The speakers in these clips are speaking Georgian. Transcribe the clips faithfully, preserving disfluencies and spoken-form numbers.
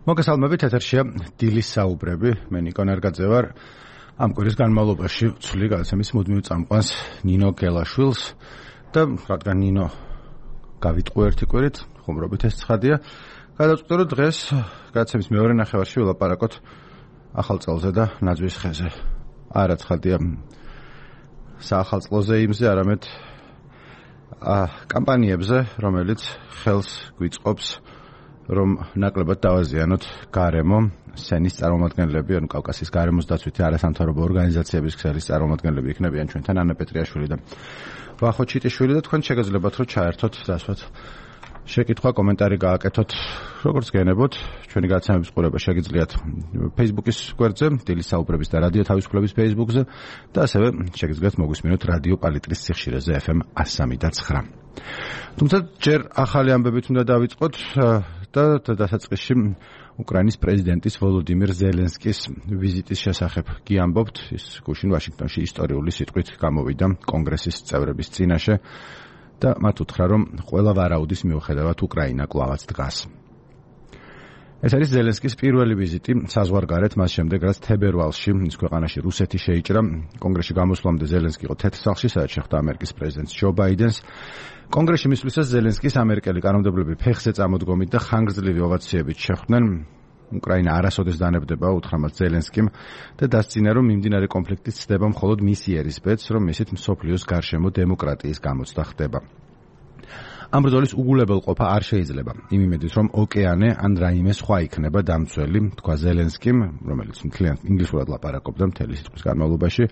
მოგესალმებით, ეთერშია დილის საუბრები. მე ნიკო ნერგაძე ვარ. ამ კვირის განმავლობაში ვცვლი გადაცემის მუდმივ წამყვანს ნინო გელაშვილს და რადგან ნინო გავიტყვი ერთი კვირით, ხუმრობით ეს ცხადია. გადავწყვიტე, რომ დღეს გადაცემის მეორე ნახევარში ვილაპარაკოთ ახალ წელზე და ნაძვის ხეზე. არა ცხადია საახალწლოზე იმზე, არამედ კამპანიებზე, რომელიც ხელს გვიწყობს რომ ნაკლებად დავაზიანოთ გარემო, სენის წარმომადგენლები, ანუ კავკასიის გარემოს დაცვითი არასამთავრობო ორგანიზაციების ქსელის წარმომადგენლები იქნებიან ჩვენთან ანა პეტრიაშვილი და ვახო ჩიტიშვილი და თქვენ შეგეძლებათ რომ ჩაერთოთ დასვათ შეკითხვა, კომენტარი გააკეთოთ, როგორც გენებოთ, ჩვენი გადაცემების ყურება შეგიძლიათ Facebook-ის გვერდზე, დილის საუბრების და რადიო თავისუფლების Facebook-ზე და ასევე შეგიძლიათ მოგვისმინოთ რადიო პალიტრის სიხშირეზე ეფ ემ εκατო სამი და ცხრა. თუმცა ჯერ ახალი ამბებით უნდა დავიწყოთ და დასაწყისში უკრაინის პრეზიდენტის ვოლოდიმირ ზელენსკის ვიზიტის შესახებ გიამბობთ. ის გუშინ ვაშინგტონში ისტორიული სიტყვით გამოვიდა კონგრესის წევრების წინაშე და მათ უთხრა, რომ ყველა ვარაუდის მიუხედავად უკრაინა კვლავაც დგას. ეს არის ზელენსკის პირველი ვიზიტი საზღვარგარეთ, მას შემდეგ რაც თებერვალში ის ქვეყანაში რუსეთი შეიჭრა. კონგრესში გამოსვლამდე ზელენსკი იყო თეთრ სახლში, სადაც შეხვდა ამერიკის პრეზიდენტს ჯო ბაიდენს. კონგრესში მისვლისას ზელენსკის ამერიკელი კანონმდებლები ფეხზე წამოდგომით და ხანგრძლივი ოვაციებით შეხვდნენ. უკრაინა არასოდეს დანებდება, უთხრა მას ზელენსკიმ და დასძინა, რომ მიმდინარე კონფლიქტი ცდება მხოლოდ მისი ერისბედს, რომ ისეთ მსოფლიოს გარშემო დემოკრატიის გამოცდა ხდება. ამ ბრძოლის უგულებელყოფა არ შეიძლება. იმ იმედით, რომ ოკეანე ან რაიმე სხვა იქნება დამცველი, თქვა ზელენსკიმ, რომელიც მთლიან ინგლისურად ლაპარაკობდა მთელი სიტყვის განმავლობაში.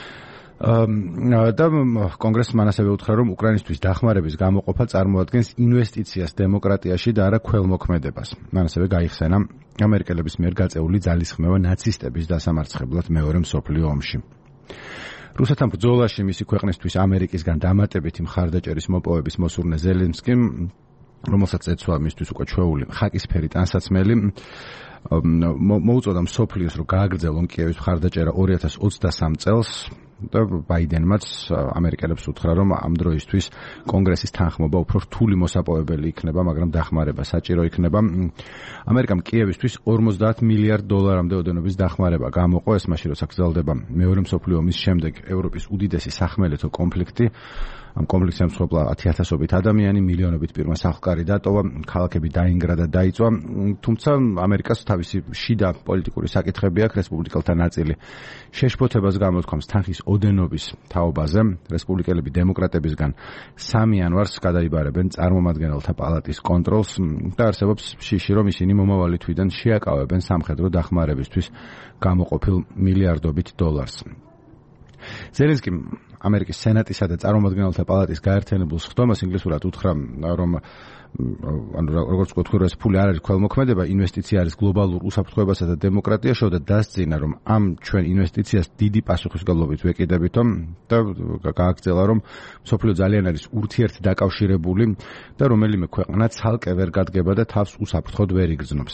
და კონგრესს მან ასევე უთხრა, რომ უკრაინისთვის დახმარების გამოყოფა წარმოადგენს ინვესტიციას დემოკრატიაში და არა ქველმოქმედებას. მან ასევე გაიხსენა ამერიკელების მიერ გაწეული ძალისხმევა ნაცისტების დასამარცხებლად მეორე მსოფლიო ომში. რუსეთთან ბრძოლაში მისი ქვეყნისთვის ამერიკისგან დამატებითი მხარდაჭერის მოპოვების მოსურნე ზელენსკიმ, რომელსაც ეცვა მისთვის უკვე ჩვეული ხაკისფერი ტანსაცმელი, მოუწოდა მსოფლიოს, რომ გააგრძელონ კიევის მხარდაჭერა ორი ათას ოცდასამ წელს და ბაიდენმაც ამერიკელებს უთხრა, რომ ამ დროისთვის კონგრესის თანხმობა უფრო რთული მოსაპოვებელი იქნება, მაგრამ დახმარება საჭირო იქნება. ამერიკამ კიევისთვის ორმოცდაათ მილიარდ დოლარამდე ოდენობის დახმარება გამოყო, ეს მაშინ როცა გრძელდება მეორე მსოფლიო ომის შემდეგ ევროპის უდიდესი სახმელეთო კონფლიქტი. ამ კონფლიქტს ემსხვერპლა ათიათასობით ადამიანი, მილიონობით პირმა სახლკარი დატოვა, ქალაქები დაინგრა და დაიწვა. თუმცა ამერიკას თავისი შიდა პოლიტიკური საკითხები აქვს, რესპუბლიკელთა ნაწილი შეშფოთებას გამოთქვამს თანხის ოდენობის თაობაზე. რესპუბლიკელები დემოკრატებისგან სამი იანვარს გადაიბარებენ წარმომადგენელთა პალატის კონტროლს და არსებობს შიში, რომ ისინი მომავალი თვიდან შეაკავებენ სამხედრო დახმარებისთვის გამოყოფილ მილიარდობით დოლარს. ზელენსკიმ ამერიკის სენატისა და წარმომადგენელთა პალატის გაერთიანებულ სხდომას ინგლისურად უთხრა, რომ ანუ როგორც ვთქვი, ეს ფული არ არის ქველმოქმედება, ინვესტიცია არის გლობალურ უსაფრთხოებასა და დემოკრატიაში და დასძინა, რომ ამ ჩვენ ინვესტიციას დიდი პასუხისმგებლობით ვეკიდებითო და გააგრძელა, რომ მსოფლიო ძალიან არის ურთიერთდაკავშირებული და რომელიმე ქვეყანა ცალკე ვერ გადგება და თავს უსაფრთხოდ ვერ იგრძნობს.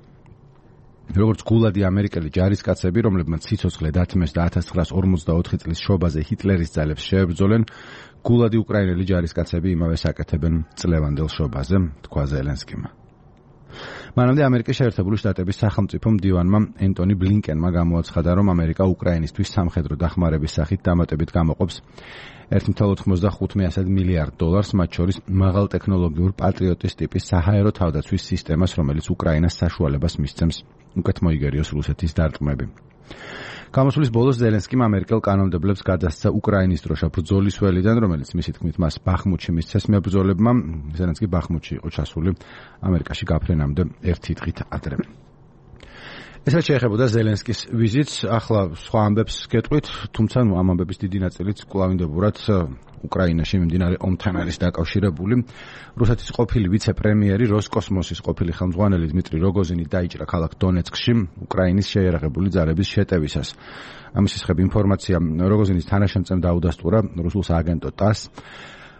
როგორც გულადი ამერიკელი ჯარისკაცები, რომლებმაც სიცოცხლე დათმეს და ათას ცხრაას ორმოცდაოთხი წლის შობაზე ჰიტლერის ძალებს შეებრძოლენ, გულადი უკრაინელი ჯარისკაცები იმავეს აკეთებენ წლევანდელ შობაზე, თქვა ზელენსკიმ. მანამდე ამერიკის შეერთებული შტატების სახელმწიფო მდივანმა ენტონი ბლინკენმა გამოაცხადა, რომ ამერიკა უკრაინისთვის სამხედრო დახმარების სახით დამატებით გამოყოფს ერთი ათეული ოცდახუთი მილიარდ დოლარს, მათ შორის მაღალტექნოლოგიურ პატრიოტის ტიპის საჰაერო თავდაცვის სისტემას, რომელიც უკრაინას საშუალებას მისცემს უკეთ მოიგერიოს რუსეთის დარტყმები. გამოსვლის ბოლოს ზელენსკიმ ამერიკელ კანონმდებლებს გადასცა უკრაინის დროშა ბრძოლის ველიდან, რომელიც მისი თქმით მას ბახმუთში მისცეს მებრძოლებმა. ზელენსკი ბახმუთში იყო ჩასული ამერიკაში გაფრენამდე ერთი დღით ადრე. ესაც შეეხებოდა ზელენსკის ვიზიტს, ახლა სხვა ამბებს გეტყვით, თუმცა ამ ამბების დიდი ნაწილიც კვლავინდებურად უკრაინაში მიმდინარე ომთან არის დაკავშირებული. რუსეთის ყოფილი ვიცე-პრემიერი, როსკოსმოსის ყოფილი ხელმძღვანელი დმიტრი როგოზინი დაიჭრა ქალაქ დონეცკში უკრაინის შეიარაღებული ძალების შეტევისას. ამის შესახებ ინფორმაცია როგოზინის თანაშემწემ დაუდასტურა რუსულ სააგენტო ტას.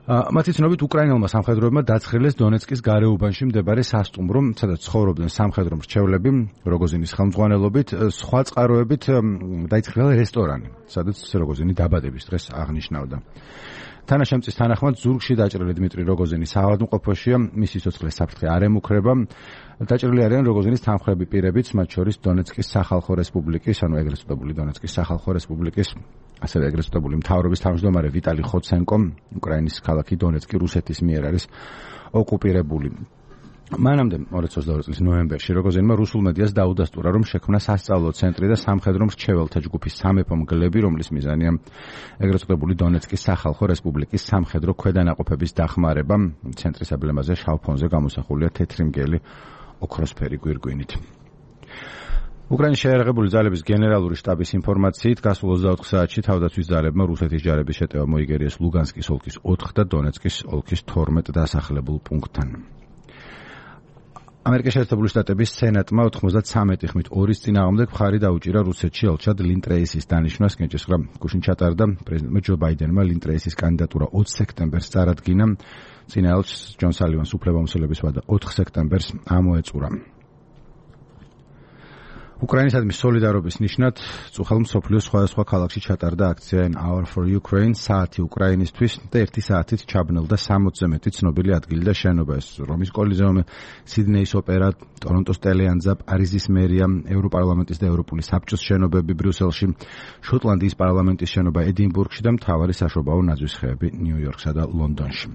მათი ცნობით უკრაინელმა სამხედროებმა დაცხილეს დონეცკის გარეუბანში მდებარე სასტუმრო, სადაც ცხოვრობდნენ სამხედრო მრჩევლები, როგოზინის ხელმძღვანელობით, სხვა წყაროებით დაიწყება რესტორანი, სადაც როგოზინი დაბადების დღეს აღნიშნავდა. თანაშემწის თანახმად ზურგში დაჭრილი დმიტრი როგოზინი საავადმყოფოშია, მისი სიცოცხლის საფრთხე არ ემუქრება. დაჭრილი არიან როგოზინის თანხმდები პირებიც, მათ შორის დონეცკის სახალხო რესპუბლიკის, ანუ ეგრეთ წოდებული დონეცკის სახალხო რესპუბლიკის, ასევე ეგრეთ წოდებული მთავრობის თავმჯდომარე ვიტალი ხოცენკო, უკრაინის ქალაქი დონეცკი რუსეთის მიერ არის ოკუპირებული. მანამდე ორი ათას ოცდაორი წლის ნოემბერში როგოზინმა რუსულ მედიას დაუდასტურა, რომ შექმნა სასწავლო ცენტრი და სამხედრო მრჩეველთა ჯგუფის სამეფო მგლები, რომლის მიზანია ეგრეთ წოდებული დონეცკის სახალხო რესპუბლიკის სამხედრო ქვედანაყოფების დახმარება. ცენტრის ემბლემაზე შავ ფონზე გამოსახულია თეთრი მგელი ოქროსფერი გვირგვინით. უკრაინის შეიარაღებული ძალების გენერალური შტაბის ინფორმაციით, გასულ ოცდაოთხ საათში თავდაცვის ძალებმა რუსეთის ჯარების შეტევა მოიგერიეს ლუგანსკის ოლქის ოთხ და დონეცკის ოლქის თორმეტ დასახლებულ პუნქტთან. ამერიკის შეერთებული შტატების სენატმა ოთხმოცდათვრამეტი ხმით ორის წინააღმდეგ მხარი დაუჭირა რუსეთში ელჩად ლინ ტრეისის დანიშვნას. კენჭისყრა გუშინ ჩატარდა პრეზიდენტმა ჯო ბაიდენმა ლინ ტრეისის კანდიდატურა ოც სექტემბერს წარადგინა. წინა ელჩს ჯონ სალივანს უფლებამოსილების ვადა ოთხ სექტემბერს ამოეწურა. უკრაინისადმი სოლიდარობის ნიშნად წუხელ მსოფლიოს სხვადასხვა ქალაქში ჩატარდა აქცია An Hour for Ukraine, საათი უკრაინისთვის და ერთი საათით ჩაბნელდა სამოცზე მეტი ცნობილი ადგილი და შენობა. ეს რომის კოლიზეუმი, სიდნეის ოპერა, ტორონტოს ტელეანძა, პარიზის მერია, ევროპარლამენტის და ევროპული საბჭოს შენობები ბრიუსელში, შოტლანდიის პარლამენტის შენობა ედინბურგში და მთავარი საშობაო ნაძვის ხეები ნიუ-იორკსა და ლონდონში.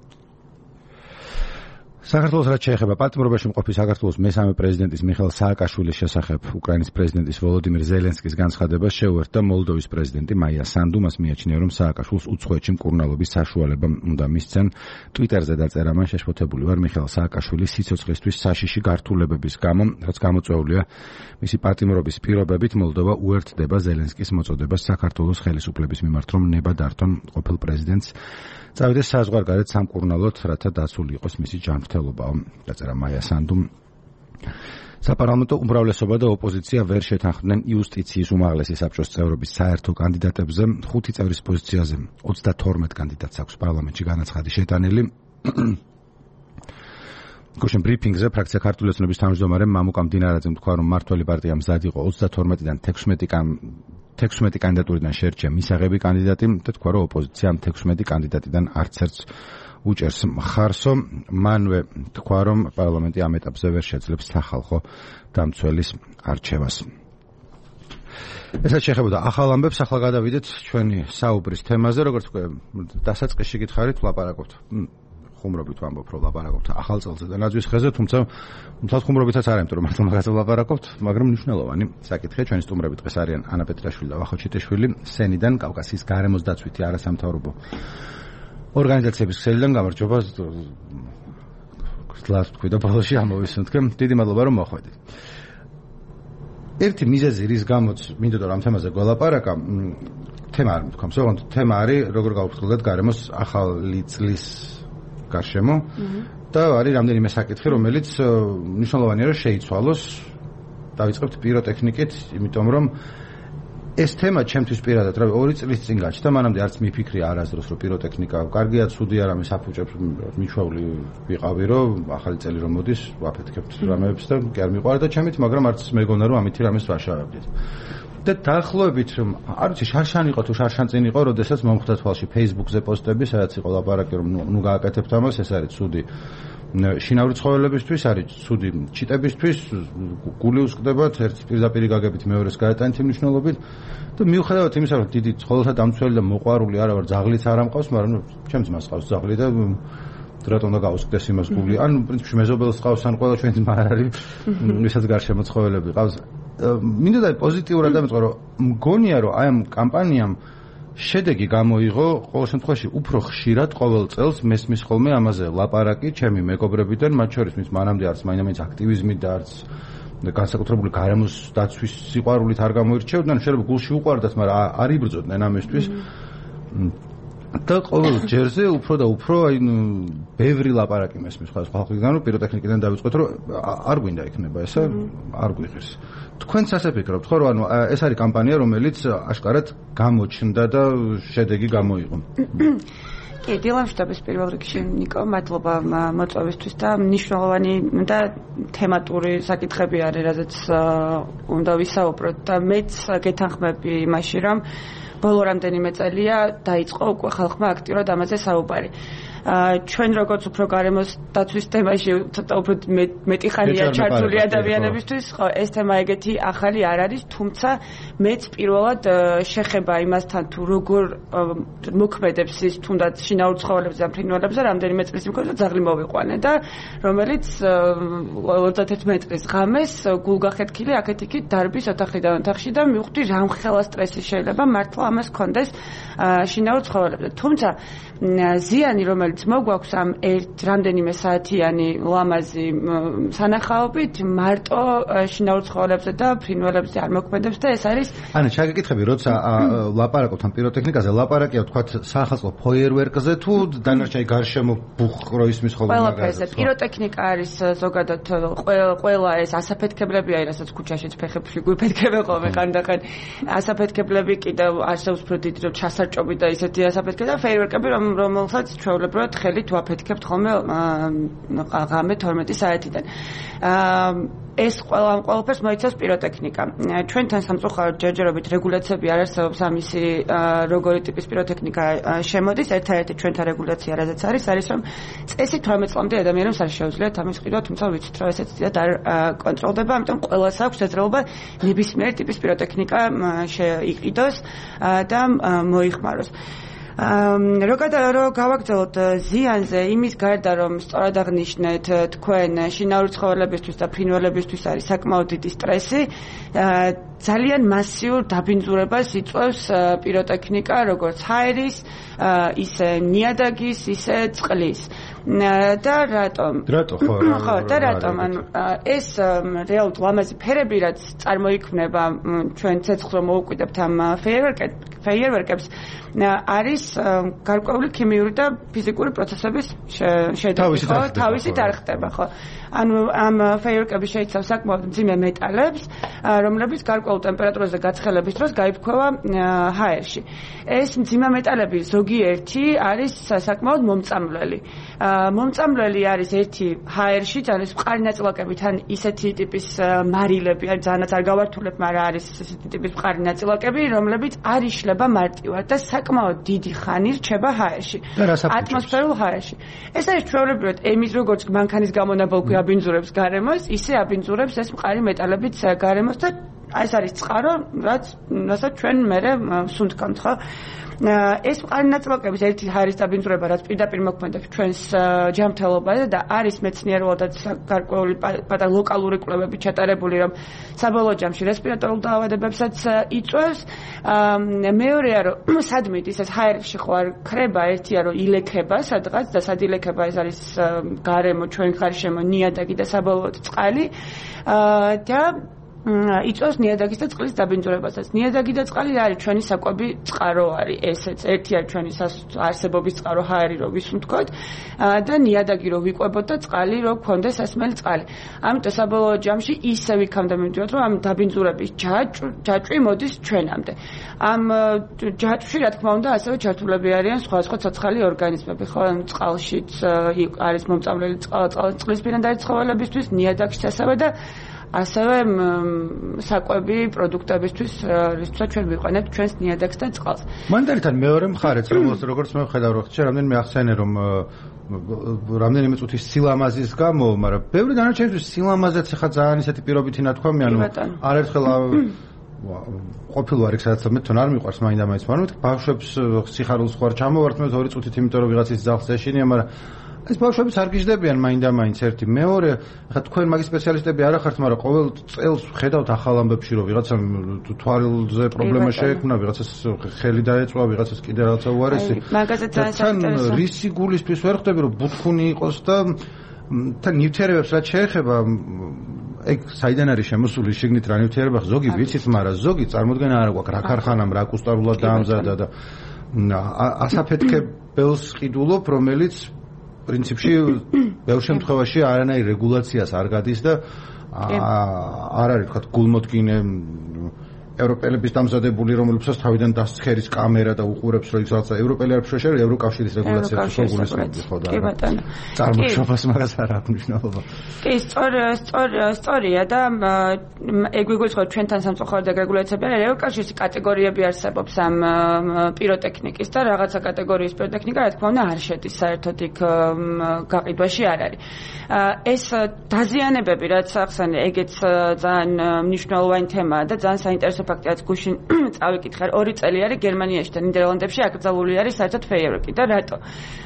საქართველოს რაც შეეხება პატიმრობაში მყოფი საქართველოს მესამე პრეზიდენტის მიხეილ სააკაშვილის შესახებ უკრაინის პრეზიდენტის ვოლოდიმირ ზელენსკის განცხადებას შეუერთდა მოლდოვის პრეზიდენტი მაია სანდუ. მას მიაჩნია, რომ სააკაშვილს უცხოეთში მკურნალობის საშუალება უნდა მისცენ. ტვიტერზე დაწერა მან: შეშფოთებული ვარ მიხეილ სააკაშვილის სიცოცხლისთვის საშიში გართულებების გამო, რაც გამოწვეულია მისი პატიმრობის პირობებით. მოლდოვა უერთდება ზელენსკის მოწოდებას საქართველოს ხელისუფლების მიმართ, რომ ნება დართონ ყოფილ პრეზიდენტს წავიდეს საზღვარგარეთ სამკურნალოდ, რათა დაცული იყოს მისი ჯანმრთელობა. დაწერა მაია სანდუმ. საპარლამენტო უმრავლესობა და ოპოზიცია ვერ შეთანხმდნენ იუსტიციის უმაღლესი საბჭოს წევრობის საერთო კანდიდატებზე. ხუთი წევრის პოზიციაზე ოცდათორმეტ კანდიდატს აქვს პარლამენტში განაცხადი შეტანილი. გუშინ ბრიფინგზე ფრაქცია ქართული ოცნების თავმჯდომარე მამუკა მდინარაძემ თქვა, რომ მმართველი პარტია მზად იყო ოცდათორმეტიდან თექვსმეტი თექვსმეტი კანდიდატურიდან შეერჩია მისაღები კანდიდატი და თქვა, რომ ოპოზიცია ამ თექვსმეტი კანდიდატიდან არც ერთს უჭერს მხარსო. მანვე თქვა, რომ პარლამენტი ამ ეტაპზე ვერ შეძლებს სახალხო დამცველის არჩევას. ესაც შეეხებოდა ახალ ამბებს. ახლა გადავიდეთ ჩვენი საუბრის თემაზე. როგორც თქვი, დასაწყისში გითხარით, ვლაპარაკობთ ხუმრობით ვამბობ, რომ ვლაპარაკობთ ახალ წელზე და ნაძვის ხეზე, თუმცა თუმცა ხუმრობითაც არ ამიტომ, რომ მართლა მაგაზე ვლაპარაკობთ, მაგრამ მნიშვნელოვანი საკითხია. ჩვენი სტუმრები დღეს არიან ანა პეტრაშვილი და ვახო ჩიტეშვილი, სენიდან, კავკასიის გარემოს დაცვითი არასამთავრობო ორგანიზაციების ქსელიდან. გამარჯობა. გსლავს თქვი და ბოლოში ამოვისუნთქე. დიდი მადლობა რომ მოხვედით. ერთი მიზეზი, რის გამოც მინდოდა რომ ამ თემაზე გველაპარაკა, თემა არ მithქვამს, ოღონდ თემა არის როგორ გავუფრთხილდეთ გარემოს ახალი წლის გარშემო და არის რამდენიმე საკითხი, რომელიც მნიშვნელოვანია რომ შეიცვალოს. დავიწყებთ პიროტექნიკით, იმიტომ რომ ეს თემა ჩემთვის პირადად, რა ორი წლის წინ გაჩნდა, მანამდე არც მიფიქრია არასდროს, რომ პიროტექნიკა კარგია, ცუდი არა, მე საფუჭებს მიჩვეული ვიყავი, რომ ახალი წელი რომ მოდის, ვაფეთქებთ რამეებს და კი არ მიყვარა და ჩემით, მაგრამ არც მეგონა რომ ამითი რამეს ვაშავებდით. და დაახლოებით, არ ვიცი, შარშან იყო თუ შარშან წინ იყო, როდესაც მომხვდა თვალში Facebook-ზე პოსტები, სადაც იყო ლაპარაკი, რომ ნუ გააკეთებთ ამას, ეს არის ცუდი შინაური ცხოველებისთვის, არის ცუდი ჩიტებისთვის, გული უსკდებათ, ერთ პირდაპირ გაგებით მეორეს გაეტანით იმ მნიშვნელობით და მიუხედავად იმისა, რომ დიდი ცხოველთა დამცველი და მოყვარული არა ვარ, ძაღლიც არ ამყავს, მაგრამ ჩემს მას ყავს ძაღლი და რატომ უნდა გაუსკდეს იმას გული? ან პრინციპში მეზობელს ყავს, ან ყველა ჩვენი ძმა არ არის, ვისაც გარშემო ცხოველები ყავს. მინდოდა პოზიტიურად დამეწყო, რომ მგონია, რომ აი ამ კამპანიამ შედეგი გამოიღო, ყოველ შემთხვევაში უფრო ხშირად ყოველ წელს მესმის ხოლმე ამაზე ლაპარაკი ჩემი მეგობრებიდან, მათ შორის მის მანამდე არც მაინც აქტივიზმი და არც განსაკუთრებული გარემოს დაცვის სიყვარულით არ გამოირჩევდნენ, შეიძლება გულში უყვარდათ, მაგრამ არ იბრძოდნენ ამისთვის. და ყოველ ჯერზე უფრო და უფრო აი ბევრი ლაპარაკი მესმის სხვადასხვა ხალხიდან, რომ პიროტექნიკიდან დავიწყოთ, რომ არ გვინდა იქნება ესა, არ გვიღეს. თქვენც ასე ფიქრობთ, ხო, რომ ანუ ეს არის კამპანია, რომელიც აშკარად გამოჩნდა და შედეგი გამოიღო. კი, დილამშვიდობის პირველ რიგში ნიკო, მადლობა მოწვევისთვის და მნიშვნელოვანი და თემატური საკითხები არის, რაზეც უნდა ვისაუბროთ და მეც გეთანხმები იმაში, რომ ბოლო რამდენიმე წელია დაიწყო უკვე ხალხმა აქტიურად ამაზე საუბარი. ჩვენ როგორც უფრო გარემოს დაცვის თემაში ცოტა უფრო მეტი ხანია ჩართული ადამიანებისთვის, ხო, ეს თემა ეგეთი ახალი არ არის, თუმცა მეც პირველად შეხება იმასთან თუ როგორ მოქმედებს ის თუნდაც შინაურ ცხოველებზე და ფრინველებზე რამდენიმე წლის მქონდა ძაღლი მოვიყვანე და რომელიც ოცდაათი წლის ღამეს გულგახეთქილი აქეთ-იქით დარბის ოთახიდან ოთახში და მივხვდი რამხელა სტრესი შეიძლება მართლა ამას კონდეს შინაურ ცხოველებზე. თუმცა ზიანი რომელიც მოგვაქვს ამ ერთ რამდენიმე საათიანი ლამაზი სანახაობით მარტო შინაურ ცხოველებზე და ფრინველებზე არ მოქმედებს და ეს არის ანუ შეგეკითხები როცა ლაპარაკობთ ამ პიროტექნიკაზე ლაპარაკია თქვათ საახალწლო ფოიერვერკზე თუ დანარჩენი გარშემო ბუხრო ისმის ხოლმე ყველაფერზე პიროტექნიკა არის ზოგადად ყველა ეს ასაფეთქებლებია რასაც ქუჩაშიც ფეხებში გვიფეთქებენ ხოლმე ხანდახან ასაფეთქებლები კიდევ არსებობს უფრო დიდი რომ ჩასარჭობი და ისეთი ასაფეთქები და ფეიერვერკები რომ რომელსაც ჩვეულებრივად ხელით ვაფეთქებთ ხოლმე ღამე თორმეტი საათიდან. ეს ყველა ამ ყველაფერს მოიცავს პიროტექნიკა. ჩვენთან სამწუხაროდ ჯერჯერობით რეგულაციები არ არსებობს ამისი როგორი ტიპის პიროტექნიკა შემოდის. ერთადერთი ჩვენთან რეგულაცია რაზეც არის, არის რომ წესით თორმეტ წლამდე ადამიანებს არ შეუძლიათ ამის ყიდვა, თუმცა ვიცით რომ ესეც დიდად არ კონტროლდება, ამიტომ ყველას აქვს შესაძლებლობა ნებისმიერი ტიპის პიროტექნიკა შეიყიდოს და მოიხმაროს. რო გავაგრძელოთ ზიანზე იმის გარდა რომ სწორად აღნიშნეთ თქვენ შინაური ცხოველებისთვის და ფრინველებისთვის არის საკმაოდ დიდი სტრესი ძალიან მასიურ დაბინძურებას იწვევს პიროტექნიკა როგორც ჰაერის ისე ნიადაგის ისე წყლის და რატომ რატო ხო ხო და რატომ ანუ ეს რეალურად ლამაზი ფერები რაც წარმოიქმნება ჩვენ ცეცხლს რომ მოუკვიდებთ ამ ფეიერვერკებს არის გარკვეული ქიმიური და ფიზიკური პროცესების შედეგი ხო თავისით არ ხდება ხო ანუ ამ ფეიერვერკები შეიცავს საკმაოდ მძიმე მეტალებს რომლებიც გარკვეულ ტემპერატურაზე გაცხელების დროს გაიფრქვევა ჰაერში ეს მძიმე მეტალები ზოგიერთი არის საკმაოდ მომწამლელი მომწამლელი არის ერთი ჰაერში არის მყარი ნაწილაკები თან ისეთი ტიპის მარილები არის ძალიანაც არ გავართულებ მაგრამ არის ისეთი ტიპის მყარი ნაწილაკები რომლებიც არ იშლება მარტივად და საკმაოდ დიდი ხანი რჩება ჰაერში ატმოსფერულ ჰაერში ეს არის ჩვეულებრივად ემის როგორც მანქანის გამონაბოლქვი აბინძურებს გარემოს ისე აბინძურებს ეს მყარი მეტალებიც გარემოს და ეს არის წყარო რაც რასაც ჩვენ მერე სუნთქავთ ხო ეს მყარი ნაწილაკების ერთი ჰაერის დაბინძურება რაც პირდაპირ მოქმედებს ჩვენს ჯანმრთელობაზე და არის მეცნიერულადაც გარკვეული პატარა ლოკალური კვლევები ჩატარებული რომ საბოლოო ჯამში რესპირატორულ დაავადებებსაც იწვევს მეორეა რომ სადმით ის ჰაერში ხო არ ქრება ერთია რომ ილექება სადღაც და სად ილექება ეს არის გარემო ჩვენ გარშემო ნიადაგი და საბოლოოდ წყალი და იწვევს ნიადაგის და წყლის დაბინძურებასაც. ნიადაგი და წყალი არის ჩვენი საკვები წყარო არის ესეც. ერთი არის ჩვენი არსებობის წყარო ჰაერი რო ვისუნთქოთ და ნიადაგი რო ვიყვებოთ და წყალი რო გქონდეს სასმელი წყალი. ამიტომ საბოლოო ჯამში ისე ვიქამდე მივიდოთ რომ ამ დაბინძურების ჯაჭვი მოდის ჩვენამდე. ამ ჯაჭვში რა თქმა უნდა ასევე ჩართულები არიან სხვადასხვა ცოცხალი ორგანიზმები, ხო, წყალშიც არის მომწამლელი წყლისპირანდარი ცხოველებისთვის, ნიადაგშიც ასევე და ასევე საკვები პროდუქტებისთვის, რითაც ჩვენ ვიყენებთ ჩვენს ნიადაგს და წყალს. მანდარიდან მეორე მხარეც, როგორც მე ვხედავ, რომ ხშირ რამდენიმე ახსენე, რომ რამდენიმე წუთის სილამაზის გამო, მაგრამ ბევრი დანარჩენისთვის სილამაზეც ხა ძალიან ისეთი პირობითი ნათქვამი, ანუ არერთხელ ყოფილი ვარ იქ სადაც მე თან არ მიყვარს მაინდა მაინც, მაგრამ ბავშვებს სიხარულს ხوار ჩამოვართ მე ორი წუთით, იმიტომ რომ ვიღაცის ძაღლს ეშინია, მაგრამ ეს ბავშვებიც არ გიждდებიან მაინდა მაინც ერთი მეორე ხა თქვენ მაგის სპეციალისტები არ ახართ მაგრამ ყოველ წელს ხედავთ ახალ ამბებში რომ ვიღაცამ თვალზე პრობლემა შეექმნა ვიღაცას ხელი დაეწვა ვიღაცას კიდე რაღაცა უარესი მაგაზე ძალიან რისი გულისთვის ვერ ხვდები რომ ბუთქუნი იყოს და თან ნივთიერებებს რაც შეეხება ეგ საიდან არის შემოსული შიგნით რა ნივთიერება ზოგი ვიცით მაგრამ ზოგი წარმოდგენა არ აქვს რა ქარხანამ რა კუსტარულად დაამზადა და ასაფეთქებელს ყიდულობ რომელიც პრინციპში ბევრ შემთხვევაში არანაირ რეგულაციას არ გადის და არ არის თქვა გულმოდგინე ევროპელების დამზადებული, რომლებსაც თავიდან დასცქერის კამერა და უყურებს, რომ იქ ევროპელი არ შეშერე ევროკავშირის რეგულაციას გულისხმობს, ხო და წარმოშობას მაგას არ აქვს მნიშვნელობა. კი, სწორი, სწორი, სწორია და ეგ ვიგულისხმობ ჩვენთან სამწუხაროდ რეგულაციები არის, ევროკავშირის კატეგორიები არსებობს ამ პიროტექნიკის და რაღაცა კატეგორიის პიროტექნიკა, რა თქმა უნდა, არ შედის საერთოდ იქ გაყიდვაში არ არის. ეს დაზიანებები, რაც ახსენე, ეგეც ძალიან მნიშვნელოვანი თემაა და ძალიან საინტერესო ფაქტია, გუშინ წავიკითხე, ორი წელი არის გერმანიაში და ნიდერლანდებში აკრძალული არის საერთოდ ფეიერვერკი და რატო?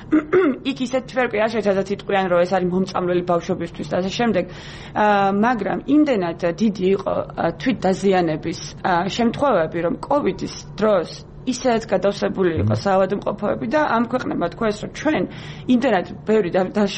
იქ ისეთ ფეიერვერკი არ შეიძლება იტყვიან, რომ ეს არის მომწამლელი ბავშვებისთვის და ასე შემდეგ, მაგრამ იმდენად დიდი იყო თვით დაზიანების შემთხვევები, რომ კოვიდის დროს ისეც გადავსებული იყო საავადმყოფოები და ამ ქვეყნებმა თქვეს, რომ ჩვენ იმდენად ბევრი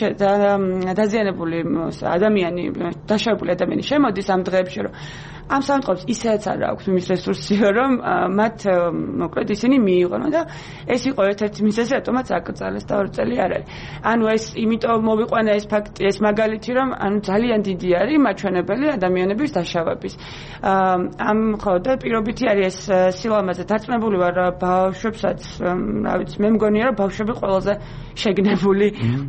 დაზიანებული ადამიანი, დაშავებული ადამიანი შემოდის ამ დღეებში, რომ ამ სამწყობს ისეც არ აქვს იმის რესურსიო, რომ მათ მოკლედ ისინი მიიღონ და ეს იყო ერთ-ერთი მიზეზი, რატომაც აკრძალეს და ორი წელი არ არის. ანუ ეს იმიტომ მოვიყვანა ეს ფაქტი, ეს მაგალითი, რომ ანუ ძალიან დიდი არის მაჩვენებელი ადამიანების დაშავების. ამ ხო და პირობითი არის ეს სილამაზე დაწნებული ვარ ბავშვებსაც, რა ვიცი, მე მგონია, რომ ბავშვები ყველაზე შეგნებული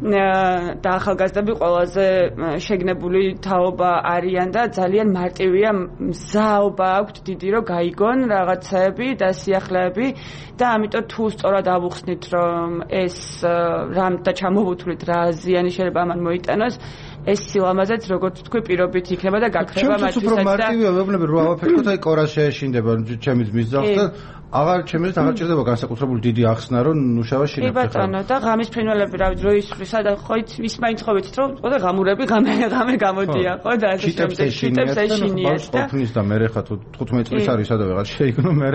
და ახალგაზრდები ყველაზე შეგნებული თაობა არიან და ძალიან მარტივია მზაობა აქვთ დიდი, რომ გაიგონ რაღაცები და სიახლეები და ამიტომ თუ სწორად ავუხსნით, რომ ეს რამ და ჩამოვუთვლით რა ზიანი შეიძლება ამან მოიტანოს, ეს სილამაზეც როგორც თქვი პირობით იქნება და გაქრება მათთვის და მარტივია ვეუბნები რომ ავაფეთქოთ, აი კორას შეეშინდება ჩემი ძმის ძაღლს და აღარ ჩემს აღარ ჭირდება განსაკუთრებული დიდი ახსნა, რომ ნუშავა შინებს. კი ბატონო, და ღამის ფრინველები რა ვიცი, როისვრისა და ხო ის მაინც ხო ვიცით, რომ ყო და ღამურები ღამე ღამე გამოდია, ხო და ასე შემდეგ. შიტებს ეშინიათ და ყოფნის და მე ხა თუ თხუთმეტ წლის არის სადა ვეღარ შეიგნო მე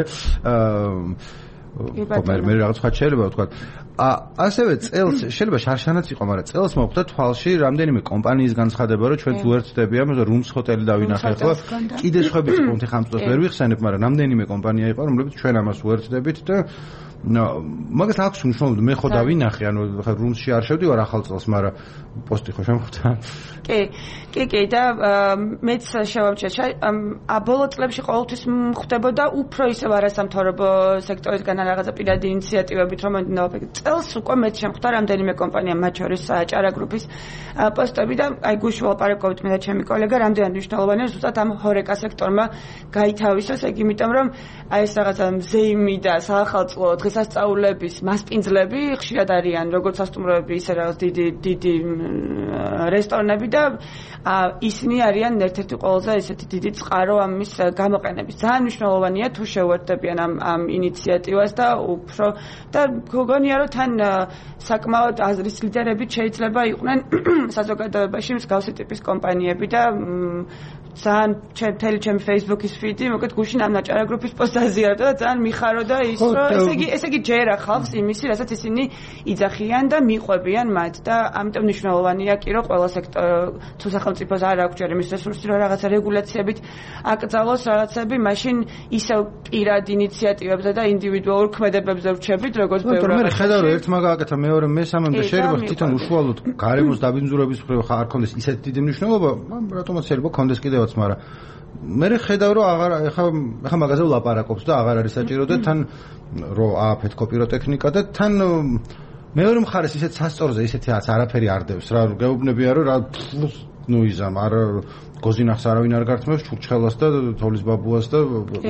აა მე მე რაღაც ხა შეიძლება ვთქვა. ა ასევე წელს შეიძლება შარშანაც იყო, მაგრამ წელს მოხდა თვალში რამდენიმე კომპანიის განცხადება, რომ ჩვენც უერთდება, რუმს ჰოტელი დავინახე ხო. კიდე სხვების კონტი ხამწოს ვერ ვიხსენებ, მაგრამ რამდენიმე კომპანია იყო, რომლებიც ჩვენ ამას უერთდებით და მაგას აქვს მნიშვნელობა, მე ხო დავინახე, ანუ ხა რუმსში არ შევდივარ ახალ წელს, მაგრამ პოსტი ხო შემოხვდა. კი, კი, კი და მეც შევამჩნია, ბოლო წლებში ყოველთვის ხდებოდა უფრო ისევ არასამთავრობო სექტორისგან რაღაცა პირადი ინიციატივებით, რომელიც წელს უკვე მეც შემხვდა რამდენიმე კომპანია, მათ შორის ჭარა გრუპის პოსტები და აი გუშინ ვლაპარაკობთ მე და ჩემი კოლეგა, რამდენად მნიშვნელოვანია ზუსტად ამ ჰორეკა სექტორმა გაითავისოს, ეგ იმიტომ რომ აი ეს რაღაცა მზეიმი და საახალწლო დღესასწაულების მასპინძლები ხშირად არიან როგორც სასტუმროები, ისე რაღაც დიდი დიდი რესტორნები და ისინი არიან ერთ-ერთი ყველაზე ესეთი დიდი წყარო ამის გამოყენების. ძალიან მნიშვნელოვანია თუ შეუერთდებიან ამ ამ ინიციატივას და უფრო და გონია რომ თან საკმაოდ აზრის ლიდერებით შეიძლება იყვნენ საზოგადოებაში მსგავსი ტიპის კომპანიები და ძალიან ჩემი ჩემი Facebook-ის ფიდი, მოკლედ გუშინ ამ ნაჭარა გრუპის პოსტს აზიარებდა და ძალიან მიხაროდა ის, რომ ესე იგი ესე იგი ჯერა ხალხს იმისი, რასაც ისინი იძახიან და მიყვებიან მათ და ამიტომ მნიშვნელოვანია კი, რომ ყველა სექტორი თუ სახელმწიფოს არ აქვს ჯერ იმის რესურსი, რომ რაღაცა რეგულაციებით აკრძალოს რაღაცები, მაშინ ისევ პირად ინიციატივებზე და ინდივიდუალურ ქმედებებზე ვრჩებით, როგორც ბევრი მე ხედავ რომ ერთ მაგა აკეთა, მეორე მესამე და შეიძლება თვითონ უშუალოდ გარემოს დაბინძურების მხრივ არ კონდეს ისეთ დიდი მნიშვნელობა, რატომაც შეიძლება კონდეს კიდევ მაგრამ მე ხედავ რომ აღარ ეხა ეხა მაგაზე ვლაპარაკობს და აღარ არის საჭირო და თან რომ ააფეთქო პიროტექნიკა და თან მეორე მხარეს ისეთ სასწორზე ისეთი არაფერი არ დევს რა გეუბნებია რომ რა ნუ იზამ არ გოზინახს არავინ არ გართმევს ჩურჩხელას და თოვლის ბაბუას და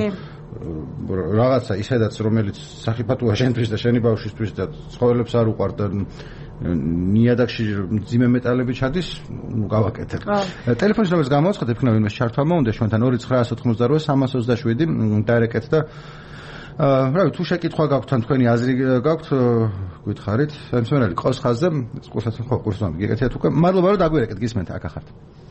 რაღაცა ისედაც რომელიც სახიფათოა შენთვის და შენი ბავშვისთვის და ცხოველებს არ უყვართ და ნიადაგში მძიმე მეტალები ჩადის, ნუ გავაკეთებ. ტელეფონის ნომერს გამოვაცხადებ, იქნება ვინმე ჩართვა მოუნდა ჩვენთან ორი ცხრა ოთხმოცდაოთხი სამას ოცდაშვიდი დაერეკეთ და რა ვიცი, თუ შეკითხვა გაქვთ თან თქვენი აზრი გაქვთ, გითხარით. შემსმენელი ყავს ხაზზე, ყურსაც ხო ყურს ნომერი გეკეთეთ უკვე. მადლობა რომ დაგვერეკეთ, გისმენთ, აქ ახართ.